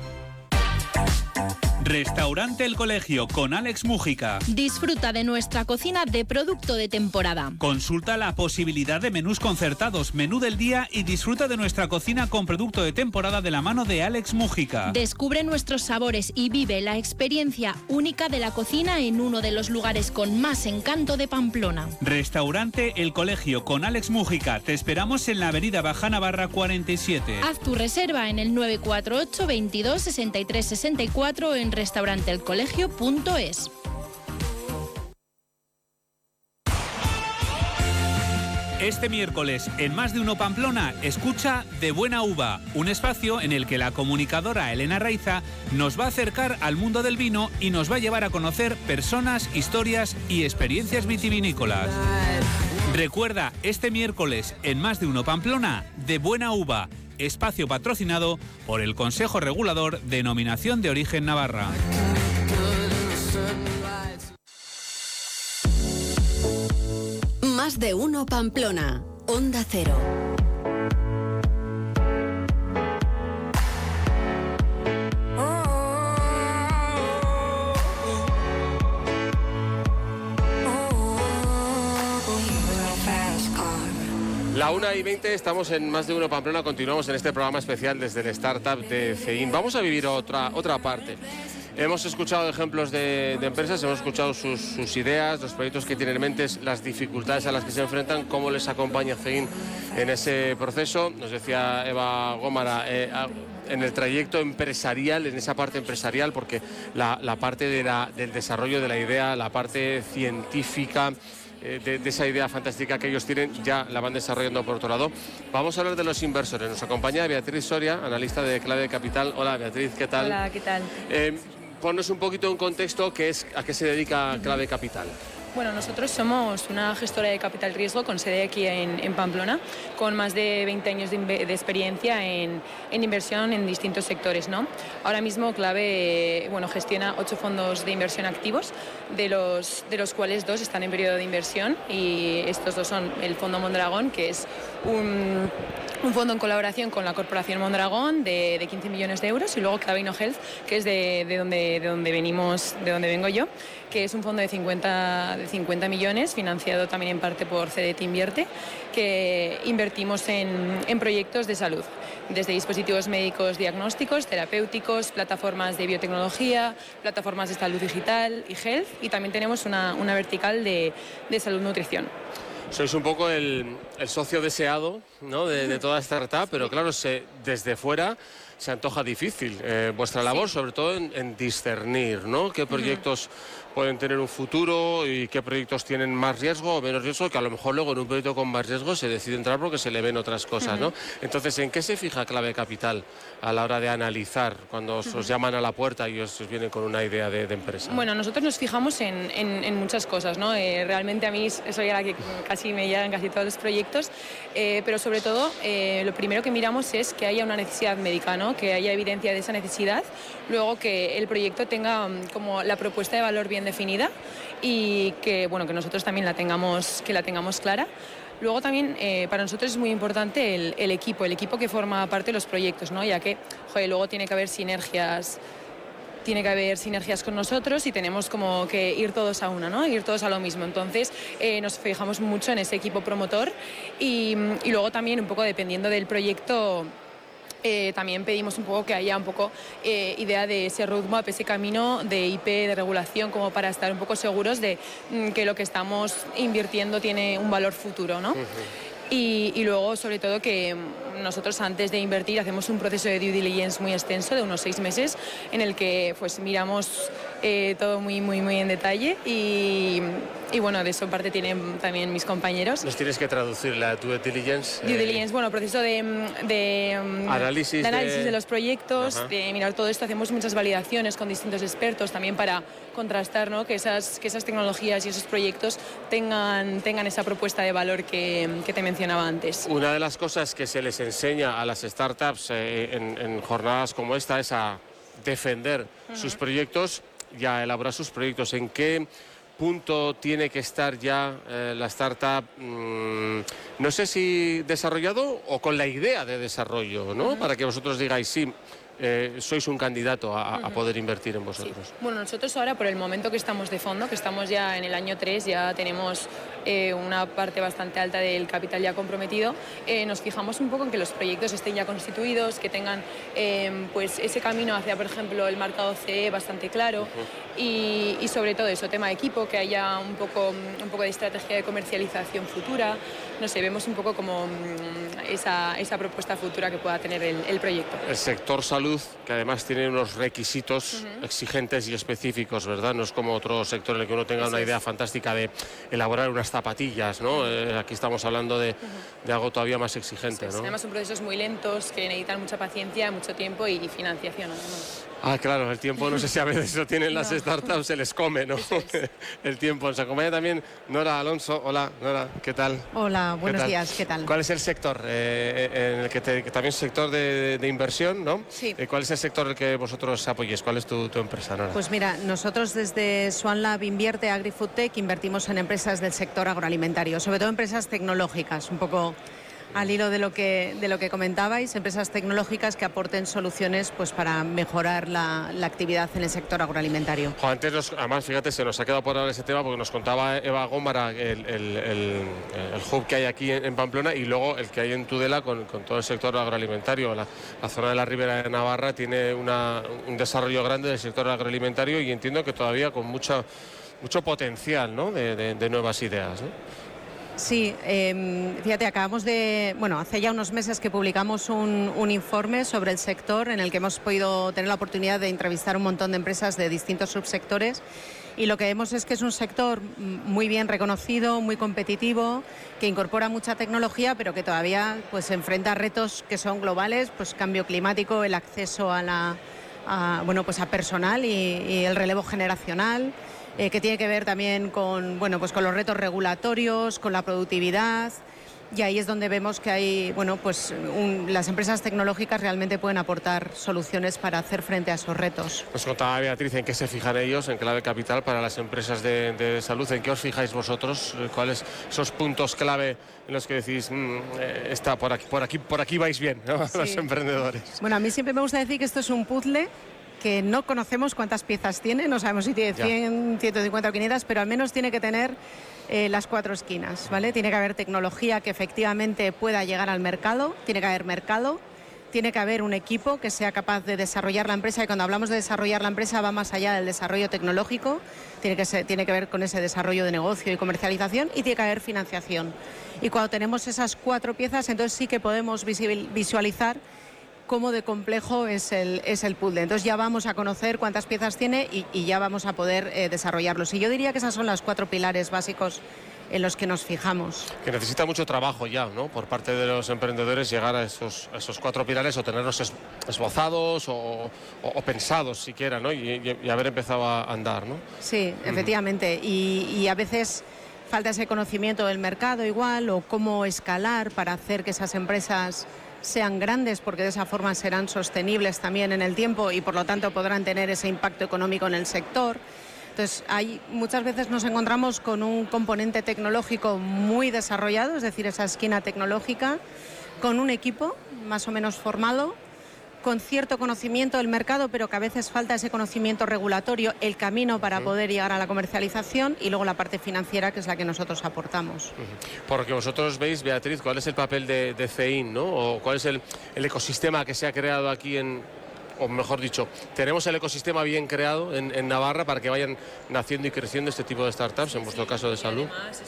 Restaurante El Colegio con Alex Mújica. Disfruta de nuestra cocina de producto de temporada. Consulta la posibilidad de menús concertados, menú del día y disfruta de nuestra cocina con producto de temporada de la mano de Alex Mújica. Descubre nuestros sabores y vive la experiencia única de la cocina en uno de los lugares con más encanto de Pamplona. Restaurante El Colegio con Alex Mújica. Te esperamos en la avenida Baja Navarra cuarenta y siete. Haz tu reserva en el nueve cuatro ocho, veintidós, sesenta y tres sesenta y cuatro en restaurante el colegio punto es. Este miércoles, en Más de Uno Pamplona, escucha De Buena Uva, un espacio en el que la comunicadora Elena Raiza nos va a acercar al mundo del vino y nos va a llevar a conocer personas, historias y experiencias vitivinícolas. Recuerda, este miércoles, en Más de Uno Pamplona, De Buena Uva, espacio patrocinado por el Consejo Regulador de Denominación de Origen Navarra. Más de Uno Pamplona, Onda Cero. La una y veinte, estamos en Más de Uno Pamplona, continuamos en este programa especial desde el Startup de CEIN. Vamos a vivir otra, otra parte. Hemos escuchado ejemplos de, de empresas, hemos escuchado sus, sus ideas, los proyectos que tienen en mente, las dificultades a las que se enfrentan, cómo les acompaña CEIN en ese proceso. Nos decía Eva Gómara, eh, en el trayecto empresarial, en esa parte empresarial, porque la, la parte de la, del desarrollo de la idea, la parte científica, De, de esa idea fantástica que ellos tienen, ya la van desarrollando por otro lado. Vamos a hablar de los inversores. Nos acompaña Beatriz Soria, analista de Clave Capital. Hola Beatriz, ¿qué tal? Hola, ¿qué tal? Eh, ponnos un poquito en contexto qué es, a qué se dedica Clave Capital. Bueno, nosotros somos una gestora de capital riesgo con sede aquí en, en Pamplona, con más de veinte años de, de experiencia en, en inversión en distintos sectores, ¿no? Ahora mismo Clave bueno, gestiona ocho fondos de inversión activos, de los, de los cuales dos están en periodo de inversión, y estos dos son el Fondo Mondragón, que es un, un fondo en colaboración con la Corporación Mondragón de, de quince millones de euros, y luego Clave InnoHealth, que es de, de, donde, de donde venimos, de donde vengo yo, que es un fondo de cincuenta, de cincuenta millones, financiado también en parte por C D T Invierte, que invertimos en, en proyectos de salud, desde dispositivos médicos diagnósticos, terapéuticos, plataformas de biotecnología, plataformas de salud digital y health, y también tenemos una, una vertical de, de salud-nutrición. Sois un poco el, el socio deseado, ¿no?, de, de toda esta startup, pero claro, se, desde fuera se antoja difícil eh, vuestra labor, sí, sobre todo en, en discernir, ¿no?, qué proyectos uh-huh. pueden tener un futuro y qué proyectos tienen más riesgo o menos riesgo, que a lo mejor luego en un proyecto con más riesgo se decide entrar porque se le ven otras cosas, ¿no? Uh-huh. Entonces, ¿en qué se fija Clave Capital a la hora de analizar cuando os, uh-huh. os llaman a la puerta y os, os vienen con una idea de, de empresa? Bueno, nosotros nos fijamos en, en, en muchas cosas, ¿no? Eh, realmente a mí soy a la que casi me llegan casi todos los proyectos, eh, pero sobre todo eh, lo primero que miramos es que haya una necesidad médica, ¿no?, que haya evidencia de esa necesidad, luego que el proyecto tenga um, como la propuesta de valor bien definida y que, bueno, que nosotros también la tengamos, que la tengamos clara. Luego también eh, para nosotros es muy importante el, el equipo, el equipo que forma parte de los proyectos, ¿no?, ya que, joder, luego tiene que haber sinergias tiene que haber sinergias con nosotros y tenemos como que ir todos a una, ¿no?, ir todos a lo mismo. Entonces eh, nos fijamos mucho en ese equipo promotor y, y luego también un poco dependiendo del proyecto, Eh, también pedimos un poco que haya un poco eh, idea de ese roadmap, ese camino de I P, de regulación, como para estar un poco seguros de mm, que lo que estamos invirtiendo tiene un valor futuro, ¿no? Uh-huh. Y, y luego, sobre todo, que nosotros antes de invertir hacemos un proceso de due diligence muy extenso de unos seis meses en el que pues miramos eh, todo muy, muy, muy en detalle y, y bueno, de eso parte tienen también mis compañeros. Nos tienes que traducir la due diligence. Due eh, diligence, bueno, proceso de, de, análisis, de análisis de, de los proyectos, Ajá. de mirar todo esto. Hacemos muchas validaciones con distintos expertos también para contrastar, ¿no?, que, esas, que esas tecnologías y esos proyectos tengan, tengan esa propuesta de valor que, que te mencionaba antes. Una de las cosas que se les enseña a las startups eh, en, en jornadas como esta es a defender uh-huh. sus proyectos y a elaborar sus proyectos. ¿En qué punto tiene que estar ya eh, la startup, mmm, no sé si desarrollado o con la idea de desarrollo, ¿no? Uh-huh. Para que vosotros digáis, sí, eh, sois un candidato a, uh-huh. a poder invertir en vosotros. Sí. Bueno, nosotros ahora, por el momento que estamos de fondo, que estamos ya en el año tres, ya tenemos eh, una parte bastante alta del capital ya comprometido, eh, nos fijamos un poco en que los proyectos estén ya constituidos, que tengan eh, pues ese camino hacia, por ejemplo, el mercado C E bastante claro uh-huh. y, y sobre todo eso, tema de equipo, que haya un poco, un poco de estrategia de comercialización futura. No sé, vemos un poco como esa, esa propuesta futura que pueda tener el, el proyecto. El sector salud, que además tiene unos requisitos uh-huh. exigentes y específicos, ¿verdad? No es como otro sector en el que uno tenga Eso una idea es. fantástica de elaborar unas zapatillas, ¿no? Uh-huh. Eh, aquí estamos hablando de, uh-huh. de algo todavía más exigente, ¿no? Además son procesos muy lentos, que necesitan mucha paciencia, mucho tiempo y financiación, además. Ah, claro, el tiempo no sé si a veces lo tienen las no. startups, se les come, ¿no? Es. El tiempo. Nos acompaña también Nora Alonso. Hola, Nora, ¿qué tal? Hola, buenos ¿Qué tal? días, ¿qué tal? ¿Cuál es el sector eh, en el que, te, que también es sector de, de inversión, ¿no? Sí. ¿Cuál es el sector en el que vosotros apoyéis? ¿Cuál es tu, tu empresa, Nora? Pues mira, nosotros desde Swan Lab Invierte AgriFood Tech invertimos en empresas del sector agroalimentario, sobre todo empresas tecnológicas, un poco al hilo de lo que de lo que comentabais, empresas tecnológicas que aporten soluciones pues para mejorar la, la actividad en el sector agroalimentario. Jo, antes nos, además, fíjate, se nos ha quedado por ahora ese tema porque nos contaba Eva Gómara el, el, el, el hub que hay aquí en, en Pamplona y luego el que hay en Tudela con, con todo el sector agroalimentario. La, la zona de la Ribera de Navarra tiene una, un desarrollo grande del sector agroalimentario y entiendo que todavía con mucha, mucho potencial, ¿no? de, de, de nuevas ideas, ¿no? Sí, eh, fíjate, acabamos de, bueno, hace ya unos meses que publicamos un, un informe sobre el sector en el que hemos podido tener la oportunidad de entrevistar un montón de empresas de distintos subsectores y lo que vemos es que es un sector muy bien reconocido, muy competitivo, que incorpora mucha tecnología, pero que todavía pues se enfrenta a retos que son globales, pues cambio climático, el acceso a la, a, bueno, pues a personal y, y el relevo generacional. Eh, que tiene que ver también con, bueno, pues con los retos regulatorios, con la productividad, y ahí es donde vemos que hay, bueno, pues un, las empresas tecnológicas realmente pueden aportar soluciones para hacer frente a esos retos. Nos contaba Beatriz en qué se fijan ellos, en clave capital para las empresas de, de salud. ¿En qué os fijáis vosotros? ¿Cuáles esos puntos clave en los que decís, mmm, eh, está por aquí, por aquí, por aquí vais bien, ¿no? Sí. Los emprendedores? Bueno, a mí siempre me gusta decir que esto es un puzzle que no conocemos cuántas piezas tiene, no sabemos si tiene cien, ciento cincuenta o quinientas, pero al menos tiene que tener eh, las cuatro esquinas, ¿vale? Tiene que haber tecnología que efectivamente pueda llegar al mercado, tiene que haber mercado, tiene que haber un equipo que sea capaz de desarrollar la empresa, y cuando hablamos de desarrollar la empresa va más allá del desarrollo tecnológico, tiene que, ser, tiene que ver con ese desarrollo de negocio y comercialización, y tiene que haber financiación. Y cuando tenemos esas cuatro piezas, entonces sí que podemos visualizar cómo de complejo es el, es el puzzle. Entonces ya vamos a conocer cuántas piezas tiene y, y ya vamos a poder eh, desarrollarlos. Y yo diría que esas son las cuatro pilares básicos en los que nos fijamos. Que necesita mucho trabajo ya, ¿no? Por parte de los emprendedores llegar a esos, a esos cuatro pilares o tenerlos es, esbozados o, o, o pensados siquiera, ¿no? Y, y haber empezado a andar, ¿no? Sí, mm. efectivamente. Y, y a veces falta ese conocimiento del mercado igual, o cómo escalar para hacer que esas empresas sean grandes, porque de esa forma serán sostenibles también en el tiempo y por lo tanto podrán tener ese impacto económico en el sector. Entonces, hay, muchas veces nos encontramos con un componente tecnológico muy desarrollado, es decir, esa esquina tecnológica, con un equipo más o menos formado, con cierto conocimiento del mercado, pero que a veces falta ese conocimiento regulatorio, el camino para uh-huh. poder llegar a la comercialización, y luego la parte financiera, que es la que nosotros aportamos. Uh-huh. Porque vosotros veis, Beatriz, ¿cuál es el papel de, de C E I N, ¿no? O cuál es el, el ecosistema que se ha creado aquí en, o mejor dicho, tenemos el ecosistema bien creado en, en Navarra para que vayan naciendo y creciendo este tipo de startups, en vuestro caso de salud? Además, estos eventos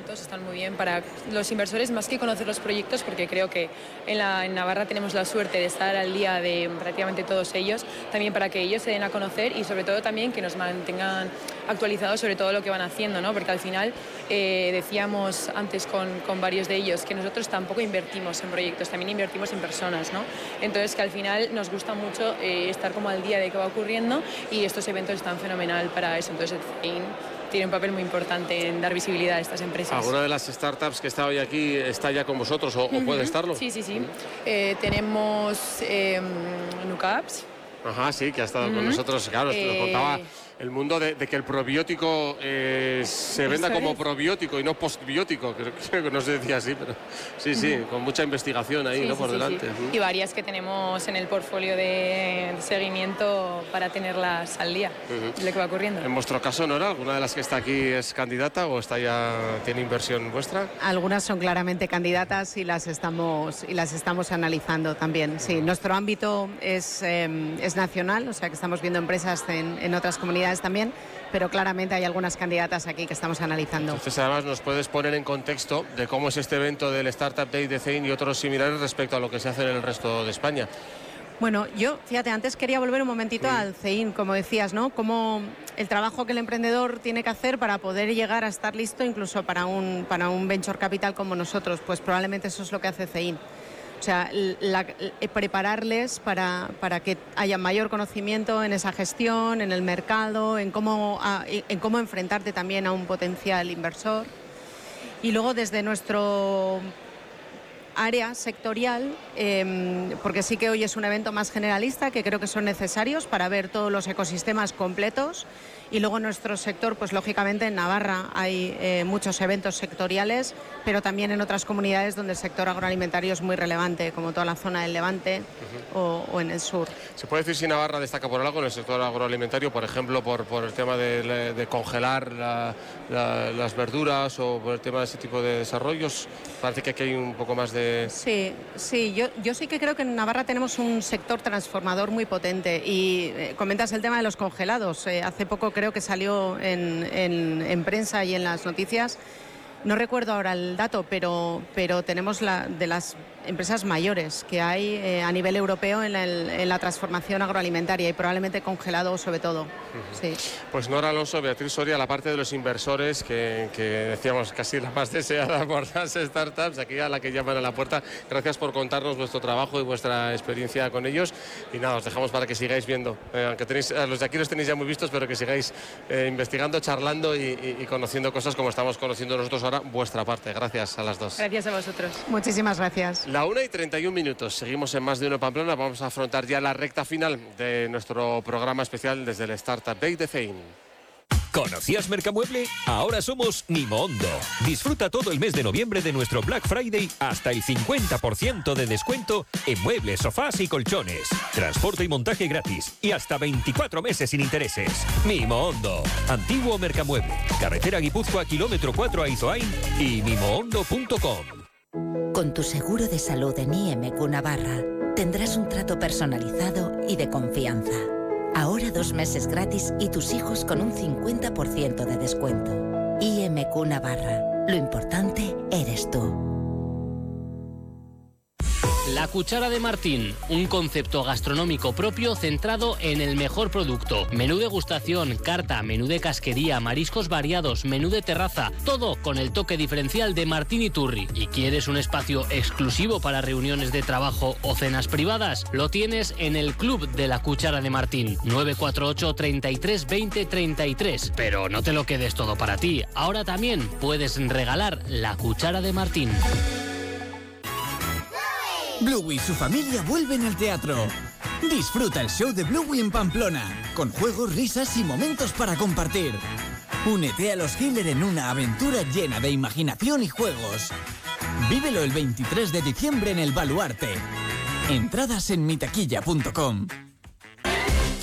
eventos están muy bien para los inversores, más que conocer los proyectos, porque creo que en, la, en Navarra tenemos la suerte de estar al día de prácticamente todos ellos, también para que ellos se den a conocer y sobre todo también que nos mantengan actualizados sobre todo lo que van haciendo, ¿no? Porque al final eh, decíamos antes con, con varios de ellos que nosotros tampoco invertimos en proyectos, también invertimos en personas, ¿no? Entonces que al final nos gusta mucho eh, estar como al día de qué va ocurriendo y estos eventos están fenomenal para eso. Entonces el tiene un papel muy importante en dar visibilidad a estas empresas. ¿Alguna de las startups que está hoy aquí está ya con vosotros o, uh-huh. o puede estarlo? Sí, sí, sí. Eh, tenemos eh, Nucaps. Ajá, sí, que ha estado uh-huh. con nosotros. Claro, eh... nos contaba el mundo de, de que el probiótico eh, se venda como probiótico y no postbiótico, creo, creo que no se decía así, pero sí, sí, uh-huh. con mucha investigación ahí, sí, ¿no? Sí, por sí, delante. Sí. Uh-huh. Y varias que tenemos en el portfolio de seguimiento para tenerlas al día, uh-huh. lo que va ocurriendo. En vuestro caso, Nora, ¿alguna de las que está aquí es candidata o está ya tiene inversión vuestra? Algunas son claramente candidatas y las estamos y las estamos analizando también. Sí, nuestro ámbito es, eh, es nacional, o sea que estamos viendo empresas en, en otras comunidades también, pero claramente hay algunas candidatas aquí que estamos analizando. Entonces, además, nos puedes poner en contexto de cómo es este evento del Startup Day de C E I N y otros similares respecto a lo que se hace en el resto de España. Bueno, yo, fíjate, antes quería volver un momentito sí. al C E I N, como decías, ¿no? Cómo el trabajo que el emprendedor tiene que hacer para poder llegar a estar listo incluso para un, para un venture capital como nosotros, pues probablemente eso es lo que hace C E I N. O sea, la, la, prepararles para, para que haya mayor conocimiento en esa gestión, en el mercado, en cómo, a, en cómo enfrentarte también a un potencial inversor. Y luego desde nuestro área sectorial, eh, porque sí que hoy es un evento más generalista, que creo que son necesarios para ver todos los ecosistemas completos. Y luego en nuestro sector, pues lógicamente en Navarra hay eh, muchos eventos sectoriales, pero también en otras comunidades donde el sector agroalimentario es muy relevante, como toda la zona del Levante uh-huh. o, o en el sur. ¿Se puede decir si Navarra destaca por algo en el sector agroalimentario, por ejemplo, por, por el tema de, de congelar la, la, las verduras o por el tema de ese tipo de desarrollos? Parece que aquí hay un poco más de... Sí, sí, yo, yo sí que creo que en Navarra tenemos un sector transformador muy potente y eh, comentas el tema de los congelados. Eh, hace poco creo que salió en, en, en prensa y en las noticias, no recuerdo ahora el dato, pero, pero tenemos la, de las empresas mayores que hay eh, a nivel europeo en, el, en la transformación agroalimentaria y probablemente congelado sobre todo. Uh-huh. Sí. Pues Nora Alonso, Beatriz Soria, la parte de los inversores que, que decíamos casi la más deseada por las startups, aquí a la que llaman a la puerta. Gracias por contarnos vuestro trabajo y vuestra experiencia con ellos y nada, os dejamos para que sigáis viendo, eh, aunque tenéis, a los de aquí los tenéis ya muy vistos, pero que sigáis eh, investigando, charlando y, y, y conociendo cosas como estamos conociendo nosotros ahora, vuestra parte. Gracias a las dos. Gracias a vosotros. Muchísimas gracias. La una y treinta y un minutos. Seguimos en Más de Uno Pamplona. Vamos a afrontar ya la recta final de nuestro programa especial desde el Startup Day de C E I N. ¿Conocías Mercamueble? Ahora somos Mimondo. Disfruta todo el mes de noviembre de nuestro Black Friday hasta el cincuenta por ciento de descuento en muebles, sofás y colchones. Transporte y montaje gratis y hasta veinticuatro meses sin intereses. Mimondo. Antiguo Mercamueble. Carretera Guipúzcoa, kilómetro cuatro a Izoain y mimondo punto com. Con tu seguro de salud en I M Q Navarra tendrás un trato personalizado y de confianza. Ahora dos meses gratis y tus hijos con un cincuenta por ciento de descuento. I M Q Navarra. Lo importante eres tú. La Cuchara de Martín, un concepto gastronómico propio centrado en el mejor producto. Menú degustación, carta, menú de casquería, mariscos variados, menú de terraza, todo con el toque diferencial de Martín Iturri. ¿Y quieres un espacio exclusivo para reuniones de trabajo o cenas privadas? Lo tienes en el Club de la Cuchara de Martín, nueve cuatro ocho, treinta y tres, veinte, treinta y tres. Pero no te lo quedes todo para ti, ahora también puedes regalar la Cuchara de Martín. Bluey y su familia vuelven al teatro. Disfruta el show de Bluey en Pamplona, con juegos, risas y momentos para compartir. Únete a los Hiller en una aventura llena de imaginación y juegos. Vívelo el veintitrés de diciembre en el Baluarte. Entradas en mitaquilla punto com.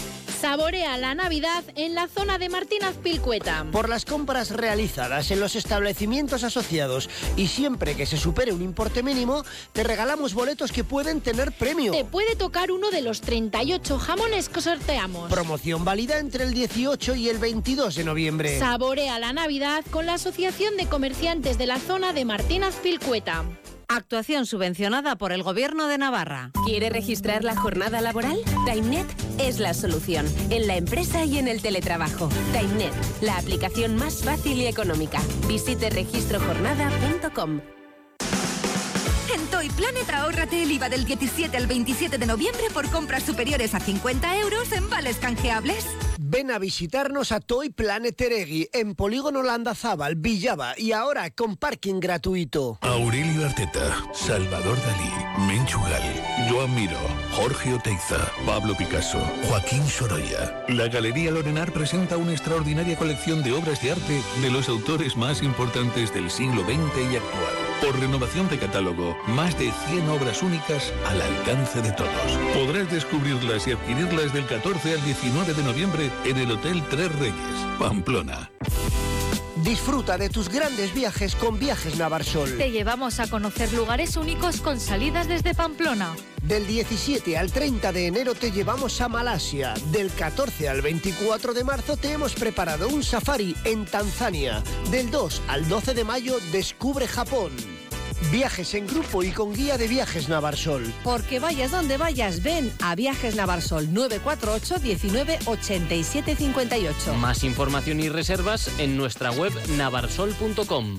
Saborea la Navidad en la zona de Martín Azpilcueta. Por las compras realizadas en los establecimientos asociados y siempre que se supere un importe mínimo, te regalamos boletos que pueden tener premio. Te puede tocar uno de los treinta y ocho jamones que sorteamos. Promoción válida entre el dieciocho y el veintidós de noviembre. Saborea la Navidad con la Asociación de Comerciantes de la zona de Martín Azpilcueta. Actuación subvencionada por el Gobierno de Navarra. ¿Quiere registrar la jornada laboral? TimeNet es la solución, en la empresa y en el teletrabajo. TimeNet, la aplicación más fácil y económica. Visite registro jornada punto com. En Toy Planet ahórrate el I V A del diecisiete al veintisiete de noviembre por compras superiores a cincuenta euros en vales canjeables. Ven a visitarnos a Toy Planet Eregui, en Polígono Landazábal, Villaba, y ahora con parking gratuito. Aurelio Arteta, Salvador Dalí, Menchu Gal, Joan Miró, Jorge Oteiza, Pablo Picasso, Joaquín Sorolla. La Galería Lorenar presenta una extraordinaria colección de obras de arte de los autores más importantes del siglo veinte y actual. Por renovación de catálogo, más de cien obras únicas al alcance de todos. Podrás descubrirlas y adquirirlas del catorce al diecinueve de noviembre en el Hotel Tres Reyes, Pamplona. Disfruta de tus grandes viajes con Viajes Navarsol. Te llevamos a conocer lugares únicos con salidas desde Pamplona. Del diecisiete al treinta de enero te llevamos a Malasia. Del catorce al veinticuatro de marzo te hemos preparado un safari en Tanzania. Del dos al doce de mayo descubre Japón. Viajes en grupo y con guía de Viajes Navarsol. Porque vayas donde vayas, ven a Viajes Navarsol nueve cuatro ocho, diecinueve, ochenta y siete, cincuenta y ocho. Más información y reservas en nuestra web navarsol punto com.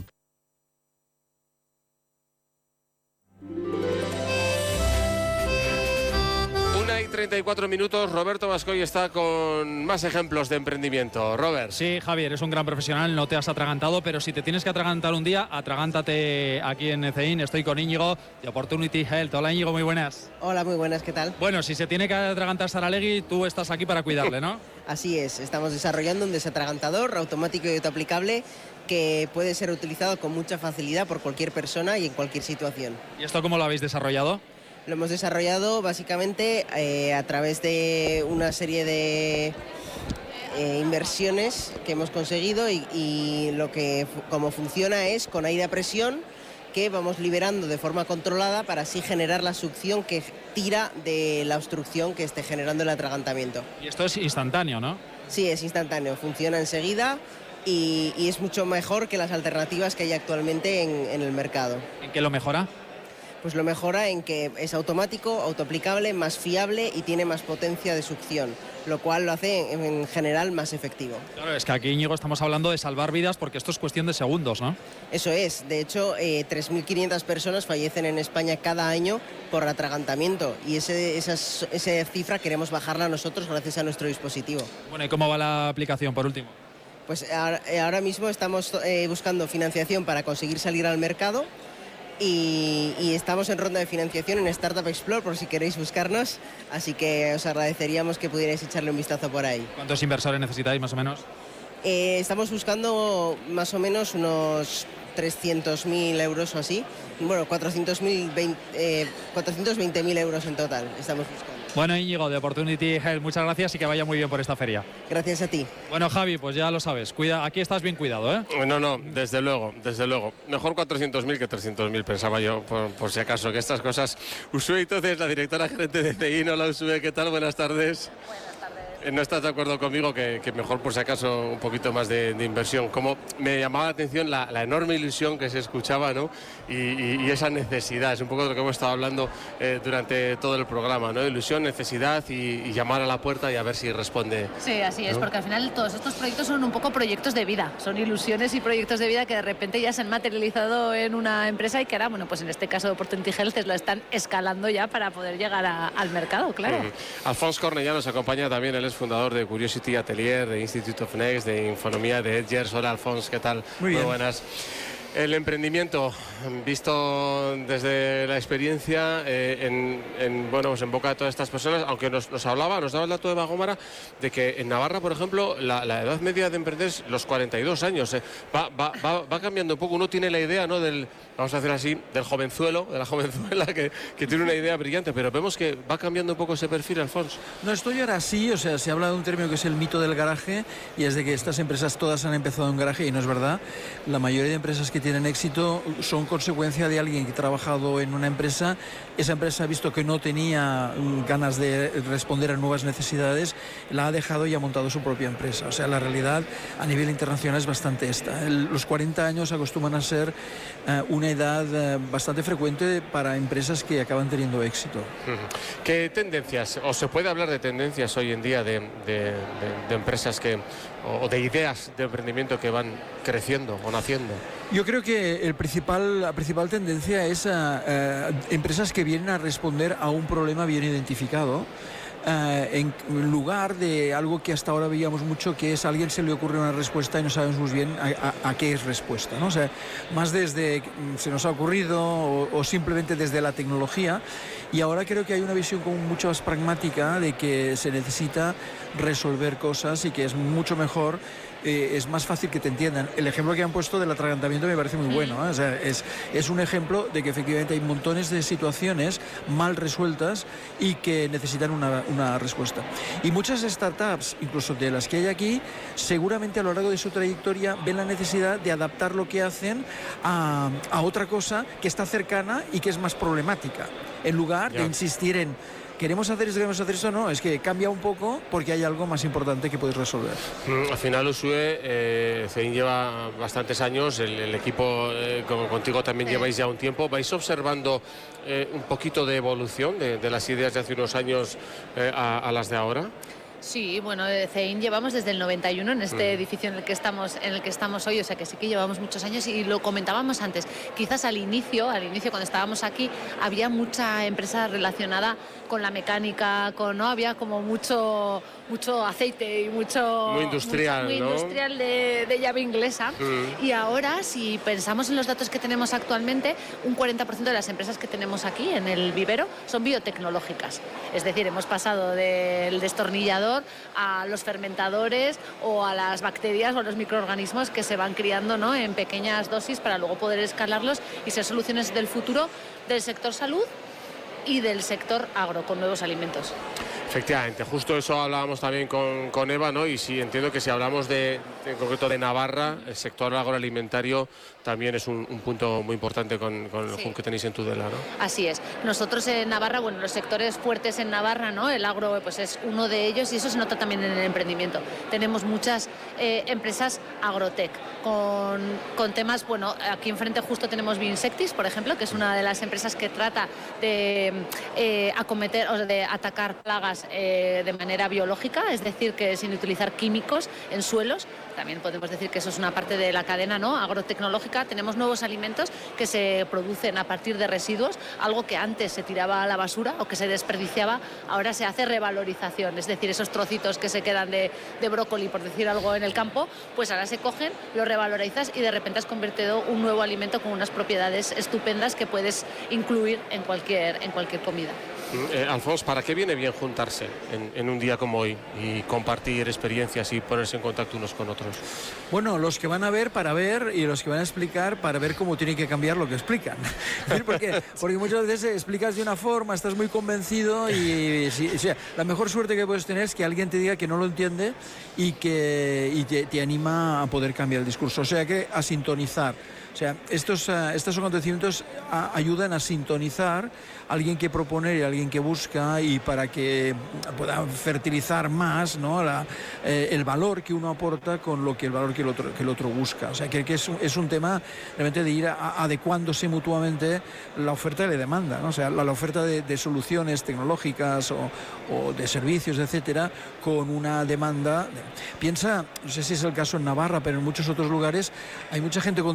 treinta y cuatro minutos, Roberto Bascoy está con más ejemplos de emprendimiento. Robert. Sí, Javier, es un gran profesional, no te has atragantado, pero si te tienes que atragantar un día, atragántate aquí en CEIN. Estoy con Íñigo de Opportunity Health. Hola Íñigo, muy buenas. Hola, muy buenas, ¿qué tal? Bueno, si se tiene que atragantar Saralegui, tú estás aquí para cuidarle, ¿no? Así es, estamos desarrollando un desatragantador automático y autoaplicable que puede ser utilizado con mucha facilidad por cualquier persona y en cualquier situación. ¿Y esto cómo lo habéis desarrollado? Lo hemos desarrollado básicamente eh, a través de una serie de eh, inversiones que hemos conseguido y, y lo que como funciona es con aire a presión que vamos liberando de forma controlada para así generar la succión que tira de la obstrucción que esté generando el atragantamiento. Y esto es instantáneo, ¿no? Sí, es instantáneo, funciona enseguida y, y es mucho mejor que las alternativas que hay actualmente en, en el mercado. ¿En qué lo mejora? Pues lo mejora en que es automático, autoaplicable, más fiable y tiene más potencia de succión, lo cual lo hace en, en general más efectivo. Claro, es que aquí, Íñigo, estamos hablando de salvar vidas porque esto es cuestión de segundos, ¿no? Eso es, de hecho, eh, tres mil quinientas personas fallecen en España cada año por atragantamiento y ese, esas, esa cifra queremos bajarla nosotros gracias a nuestro dispositivo. Bueno, ¿y cómo va la aplicación, por último? Pues ahora, ahora mismo estamos eh, buscando financiación para conseguir salir al mercado. Y, y estamos en ronda de financiación en Startup Explore por si queréis buscarnos, así que os agradeceríamos que pudierais echarle un vistazo por ahí. ¿Cuántos inversores necesitáis más o menos? Eh, estamos buscando más o menos unos trescientos mil euros o así, bueno, cuatrocientos veinte mil euros en total estamos buscando. Bueno, Íñigo, de Opportunity Health, muchas gracias y que vaya muy bien por esta feria. Gracias a ti. Bueno, Javi, pues ya lo sabes, cuida, aquí estás bien cuidado, ¿eh? No, no, desde luego, desde luego. Mejor cuatrocientos mil que trescientos mil, pensaba yo, por, por si acaso, que estas cosas... Usue, entonces, la directora gerente de CEIN. Hola, Usue, ¿qué tal? Buenas tardes. ¿No estás de acuerdo conmigo que, que mejor, por si acaso, un poquito más de, de inversión? Como me llamaba la atención la, la enorme ilusión que se escuchaba, ¿no? Y, y, y esa necesidad, es un poco de lo que hemos estado hablando eh, durante todo el programa, ¿no? Ilusión, necesidad y, y llamar a la puerta y a ver si responde. Sí, así es, ¿no? Porque al final todos estos proyectos son un poco proyectos de vida, son ilusiones y proyectos de vida que de repente ya se han materializado en una empresa y que ahora, bueno, pues en este caso de Opportunity Health lo están escalando ya para poder llegar a, al mercado, claro. Uh-huh. Alfons Cornellà nos acompaña también, él es fundador de Curiosity Atelier, de Institute of Next, de Infonomía, de Edgers. Hola, Alfons, ¿qué tal? Muy bien. Muy buenas. El emprendimiento, visto desde la experiencia, eh, en, en, bueno, pues en boca de todas estas personas, aunque nos, nos hablaba, nos daba el dato de Eva Gómara, de que en Navarra, por ejemplo, la, la edad media de emprender es los cuarenta y dos años. Eh. Va, va, va, va cambiando un poco, uno tiene la idea, ¿no?, del, vamos a hacer así, del jovenzuelo, de la jovenzuela, que, que tiene una idea brillante, pero vemos que va cambiando un poco ese perfil, Alfonso. No, esto ya era así, o sea, se habla de un término que es el mito del garaje, y es de que estas empresas todas han empezado en garaje, y no es verdad. La mayoría de empresas que tienen éxito son consecuencia de alguien que ha trabajado en una empresa. Esa empresa ha visto que no tenía ganas de responder a nuevas necesidades, la ha dejado y ha montado su propia empresa. O sea, la realidad a nivel internacional es bastante esta. El, los cuarenta años acostumbran a ser uh, una edad uh, bastante frecuente para empresas que acaban teniendo éxito. ¿Qué tendencias, o se puede hablar de tendencias hoy en día de, de, de, de empresas que, o de ideas de emprendimiento que van creciendo o naciendo? Yo creo que el principal, la principal tendencia es a, a empresas que vienen a responder a un problema bien identificado, uh, en lugar de algo que hasta ahora veíamos mucho, que es a alguien se le ocurre una respuesta y no sabemos muy bien a, a, a qué es respuesta, ¿no? O sea, más desde se nos ha ocurrido o, o simplemente desde la tecnología. Y ahora creo que hay una visión como mucho más pragmática de que se necesita resolver cosas y que es mucho mejor, eh, es más fácil que te entiendan. El ejemplo que han puesto del atragantamiento me parece muy bueno, ¿eh? O sea, es, es un ejemplo de que efectivamente hay montones de situaciones mal resueltas y que necesitan una, una respuesta. Y muchas startups, incluso de las que hay aquí, seguramente a lo largo de su trayectoria ven la necesidad de adaptar lo que hacen a, a otra cosa que está cercana y que es más problemática. En lugar ya. de insistir en queremos hacer esto, queremos hacer eso, no, es que cambia un poco porque hay algo más importante que puedes resolver. Mm, al final, Usue, eh, Cein lleva bastantes años, el, el equipo eh, como contigo también sí. lleváis ya un tiempo. ¿Vais observando eh, un poquito de evolución de, de las ideas de hace unos años eh, a, a las de ahora? Sí, bueno, de Cein llevamos desde el noventa y uno en este mm. edificio en el que estamos en el que estamos hoy, o sea que sí que llevamos muchos años y lo comentábamos antes. Quizás al inicio, al inicio cuando estábamos aquí, había mucha empresa relacionada con la mecánica, con no había como mucho mucho aceite y mucho muy industrial, mucho, muy ¿no? industrial de, de llave inglesa. Mm. Y ahora, si pensamos en los datos que tenemos actualmente, un cuarenta por ciento de las empresas que tenemos aquí en el vivero son biotecnológicas. Es decir, hemos pasado del destornillador a los fermentadores o a las bacterias o a los microorganismos que se van criando, ¿no?, en pequeñas dosis para luego poder escalarlos y ser soluciones del futuro del sector salud y del sector agro con nuevos alimentos. Efectivamente, justo eso hablábamos también con, con Eva, ¿no? Y sí, entiendo que si hablamos de, de, en concreto de Navarra, el sector agroalimentario también es un, un punto muy importante con, con el sí. hub que tenéis en Tudela, ¿no? Así es. Nosotros en Navarra, bueno, los sectores fuertes en Navarra, ¿no? El agro pues es uno de ellos y eso se nota también en el emprendimiento. Tenemos muchas eh, empresas agrotech con, con temas, bueno, aquí enfrente justo tenemos Binsectis, por ejemplo, que es una de las empresas que trata de eh, acometer o de atacar plagas Eh, de manera biológica, es decir, que sin utilizar químicos en suelos. También podemos decir que eso es una parte de la cadena, ¿no?, agrotecnológica. Tenemos nuevos alimentos que se producen a partir de residuos, algo que antes se tiraba a la basura o que se desperdiciaba, ahora se hace revalorización, es decir, esos trocitos que se quedan de, de brócoli, por decir algo, en el campo, pues ahora se cogen, los revalorizas y de repente has convertido un nuevo alimento con unas propiedades estupendas que puedes incluir en cualquier, en cualquier comida. Eh, Alfonso, ¿para qué viene bien juntarse en, en un día como hoy y compartir experiencias y ponerse en contacto unos con otros? Bueno, los que van a ver para ver y los que van a explicar para ver cómo tienen que cambiar lo que explican. Porque, porque muchas veces explicas de una forma, estás muy convencido y, y o sea, la mejor suerte que puedes tener es que alguien te diga que no lo entiende y que y te, te anima a poder cambiar el discurso. O sea, que a sintonizar. O sea, estos, uh, estos acontecimientos a, ayudan a sintonizar a alguien que propone y a alguien que busca y para que pueda fertilizar más, ¿no?, la, eh, el valor que uno aporta con lo que el valor que el otro, que el otro busca. O sea, que, que es, un, es un tema realmente de ir a, a adecuándose mutuamente la oferta y la demanda, ¿no? O sea, la, la oferta de, de soluciones tecnológicas o, o de servicios, etcétera, con una demanda. Piensa, no sé si es el caso en Navarra, pero en muchos otros lugares hay mucha gente con dinero que no sabe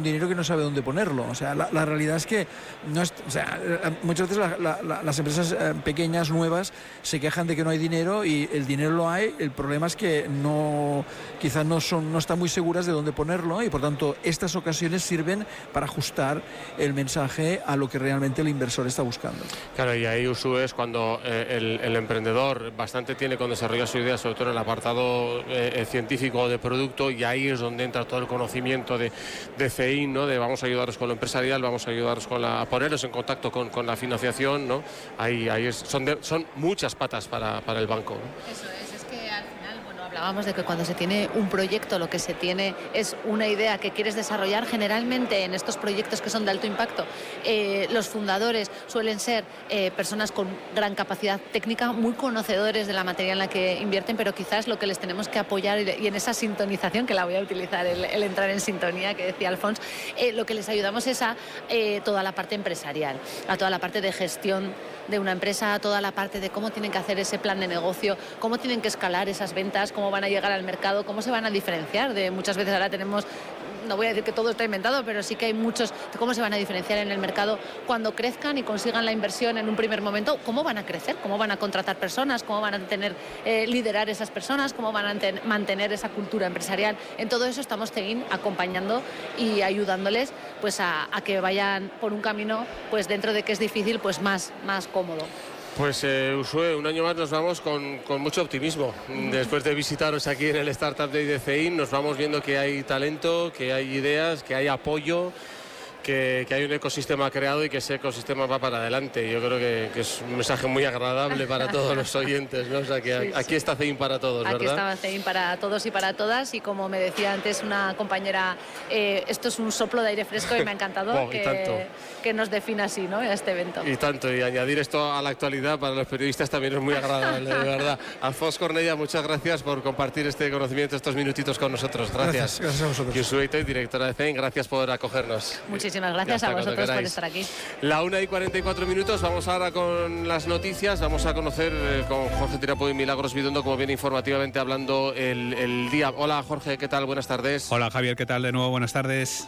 sabe dónde ponerlo. O sea, la, la realidad es que no es, o sea, muchas veces la, la, la, las empresas pequeñas, nuevas, se quejan de que no hay dinero y el dinero lo hay. El problema es que no, quizás no, son, no están muy seguras de dónde ponerlo y por tanto estas ocasiones sirven para ajustar el mensaje a lo que realmente el inversor está buscando. Claro, y ahí Usu es cuando eh, el, el emprendedor bastante tiene con desarrollar su idea, sobre todo en el apartado eh, científico de producto, y ahí es donde entra todo el conocimiento de, de C I, ¿no? De vamos a ayudaros con lo empresarial, vamos a ayudaros con la, a poneros en contacto con, con la financiación, ¿no? Ahí, ahí es, son, de, son muchas patas para, para el banco, ¿no? Eso es, es que al final, bueno, hablábamos de que cuando se tiene un proyecto, lo que se tiene es una idea que quieres desarrollar. Generalmente en estos proyectos que son de alto impacto, eh, los fundadores suelen ser eh, personas con gran capacidad técnica, muy conocedores de la materia en la que invierten, pero quizás lo que les tenemos que apoyar, y en esa sintonización, que la voy a utilizar, el, el entrar en sintonía que decía Alfons, eh, lo que les ayudamos es a eh, toda la parte empresarial, a toda la parte de gestión de una empresa, a toda la parte de cómo tienen que hacer ese plan de negocio, cómo tienen que escalar esas ventas, cómo van a llegar al mercado, cómo se van a diferenciar. De muchas veces ahora tenemos, no voy a decir que todo está inventado, pero sí que hay muchos, cómo se van a diferenciar en el mercado cuando crezcan y consigan la inversión en un primer momento, cómo van a crecer, cómo van a contratar personas, cómo van a tener, eh, liderar esas personas, cómo van a mantener esa cultura empresarial. En todo eso estamos C I N acompañando y ayudándoles pues a, a que vayan por un camino, pues dentro de que es difícil, pues más, más cómodo. Pues eh, Usue, un año más nos vamos con, con mucho optimismo. Después de visitaros aquí en el Startup Day de C I N, nos vamos viendo que hay talento, que hay ideas, que hay apoyo, que, que hay un ecosistema creado y que ese ecosistema va para adelante. Yo creo que, que es un mensaje muy agradable para todos los oyentes, ¿no? O sea, que sí, aquí sí. Está C I N para todos, ¿verdad? Aquí está C I N para todos y para todas, y como me decía antes una compañera, eh, esto es un soplo de aire fresco y me ha encantado oh, que, que nos defina así, ¿no?, a este evento. Y tanto, y añadir esto a la actualidad para los periodistas también es muy agradable, de verdad. Alfons Cornella, muchas gracias por compartir este conocimiento, estos minutitos con nosotros. Gracias. Gracias, gracias a vosotros. Usue, directora de C I N, gracias por acogernos. Muchísimas gracias a vosotros por estar aquí. La una y cuarenta y cuatro minutos, vamos ahora con las noticias. Vamos a conocer eh, con Jorge Tirapuy y Milagros Bidondo, como viene informativamente hablando el, el día. Hola Jorge, ¿qué tal? Buenas tardes. Hola Javier, ¿qué tal? De nuevo, buenas tardes.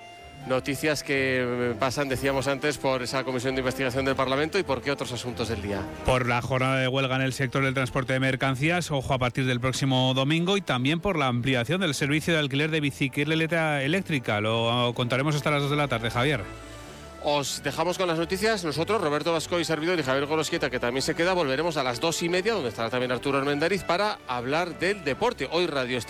Noticias que pasan, decíamos antes, por esa comisión de investigación del Parlamento. ¿Y por qué otros asuntos del día? Por la jornada de huelga en el sector del transporte de mercancías, ojo, a partir del próximo domingo, y también por la ampliación del servicio de alquiler de bicicleta eléctrica. Lo contaremos hasta las dos de la tarde, Javier. Os dejamos con las noticias. Nosotros, Roberto Vasco y servidor, y Javier Gorosquieta, que también se queda, volveremos a las dos y media, donde estará también Arturo Armendariz, para hablar del deporte. Hoy Radio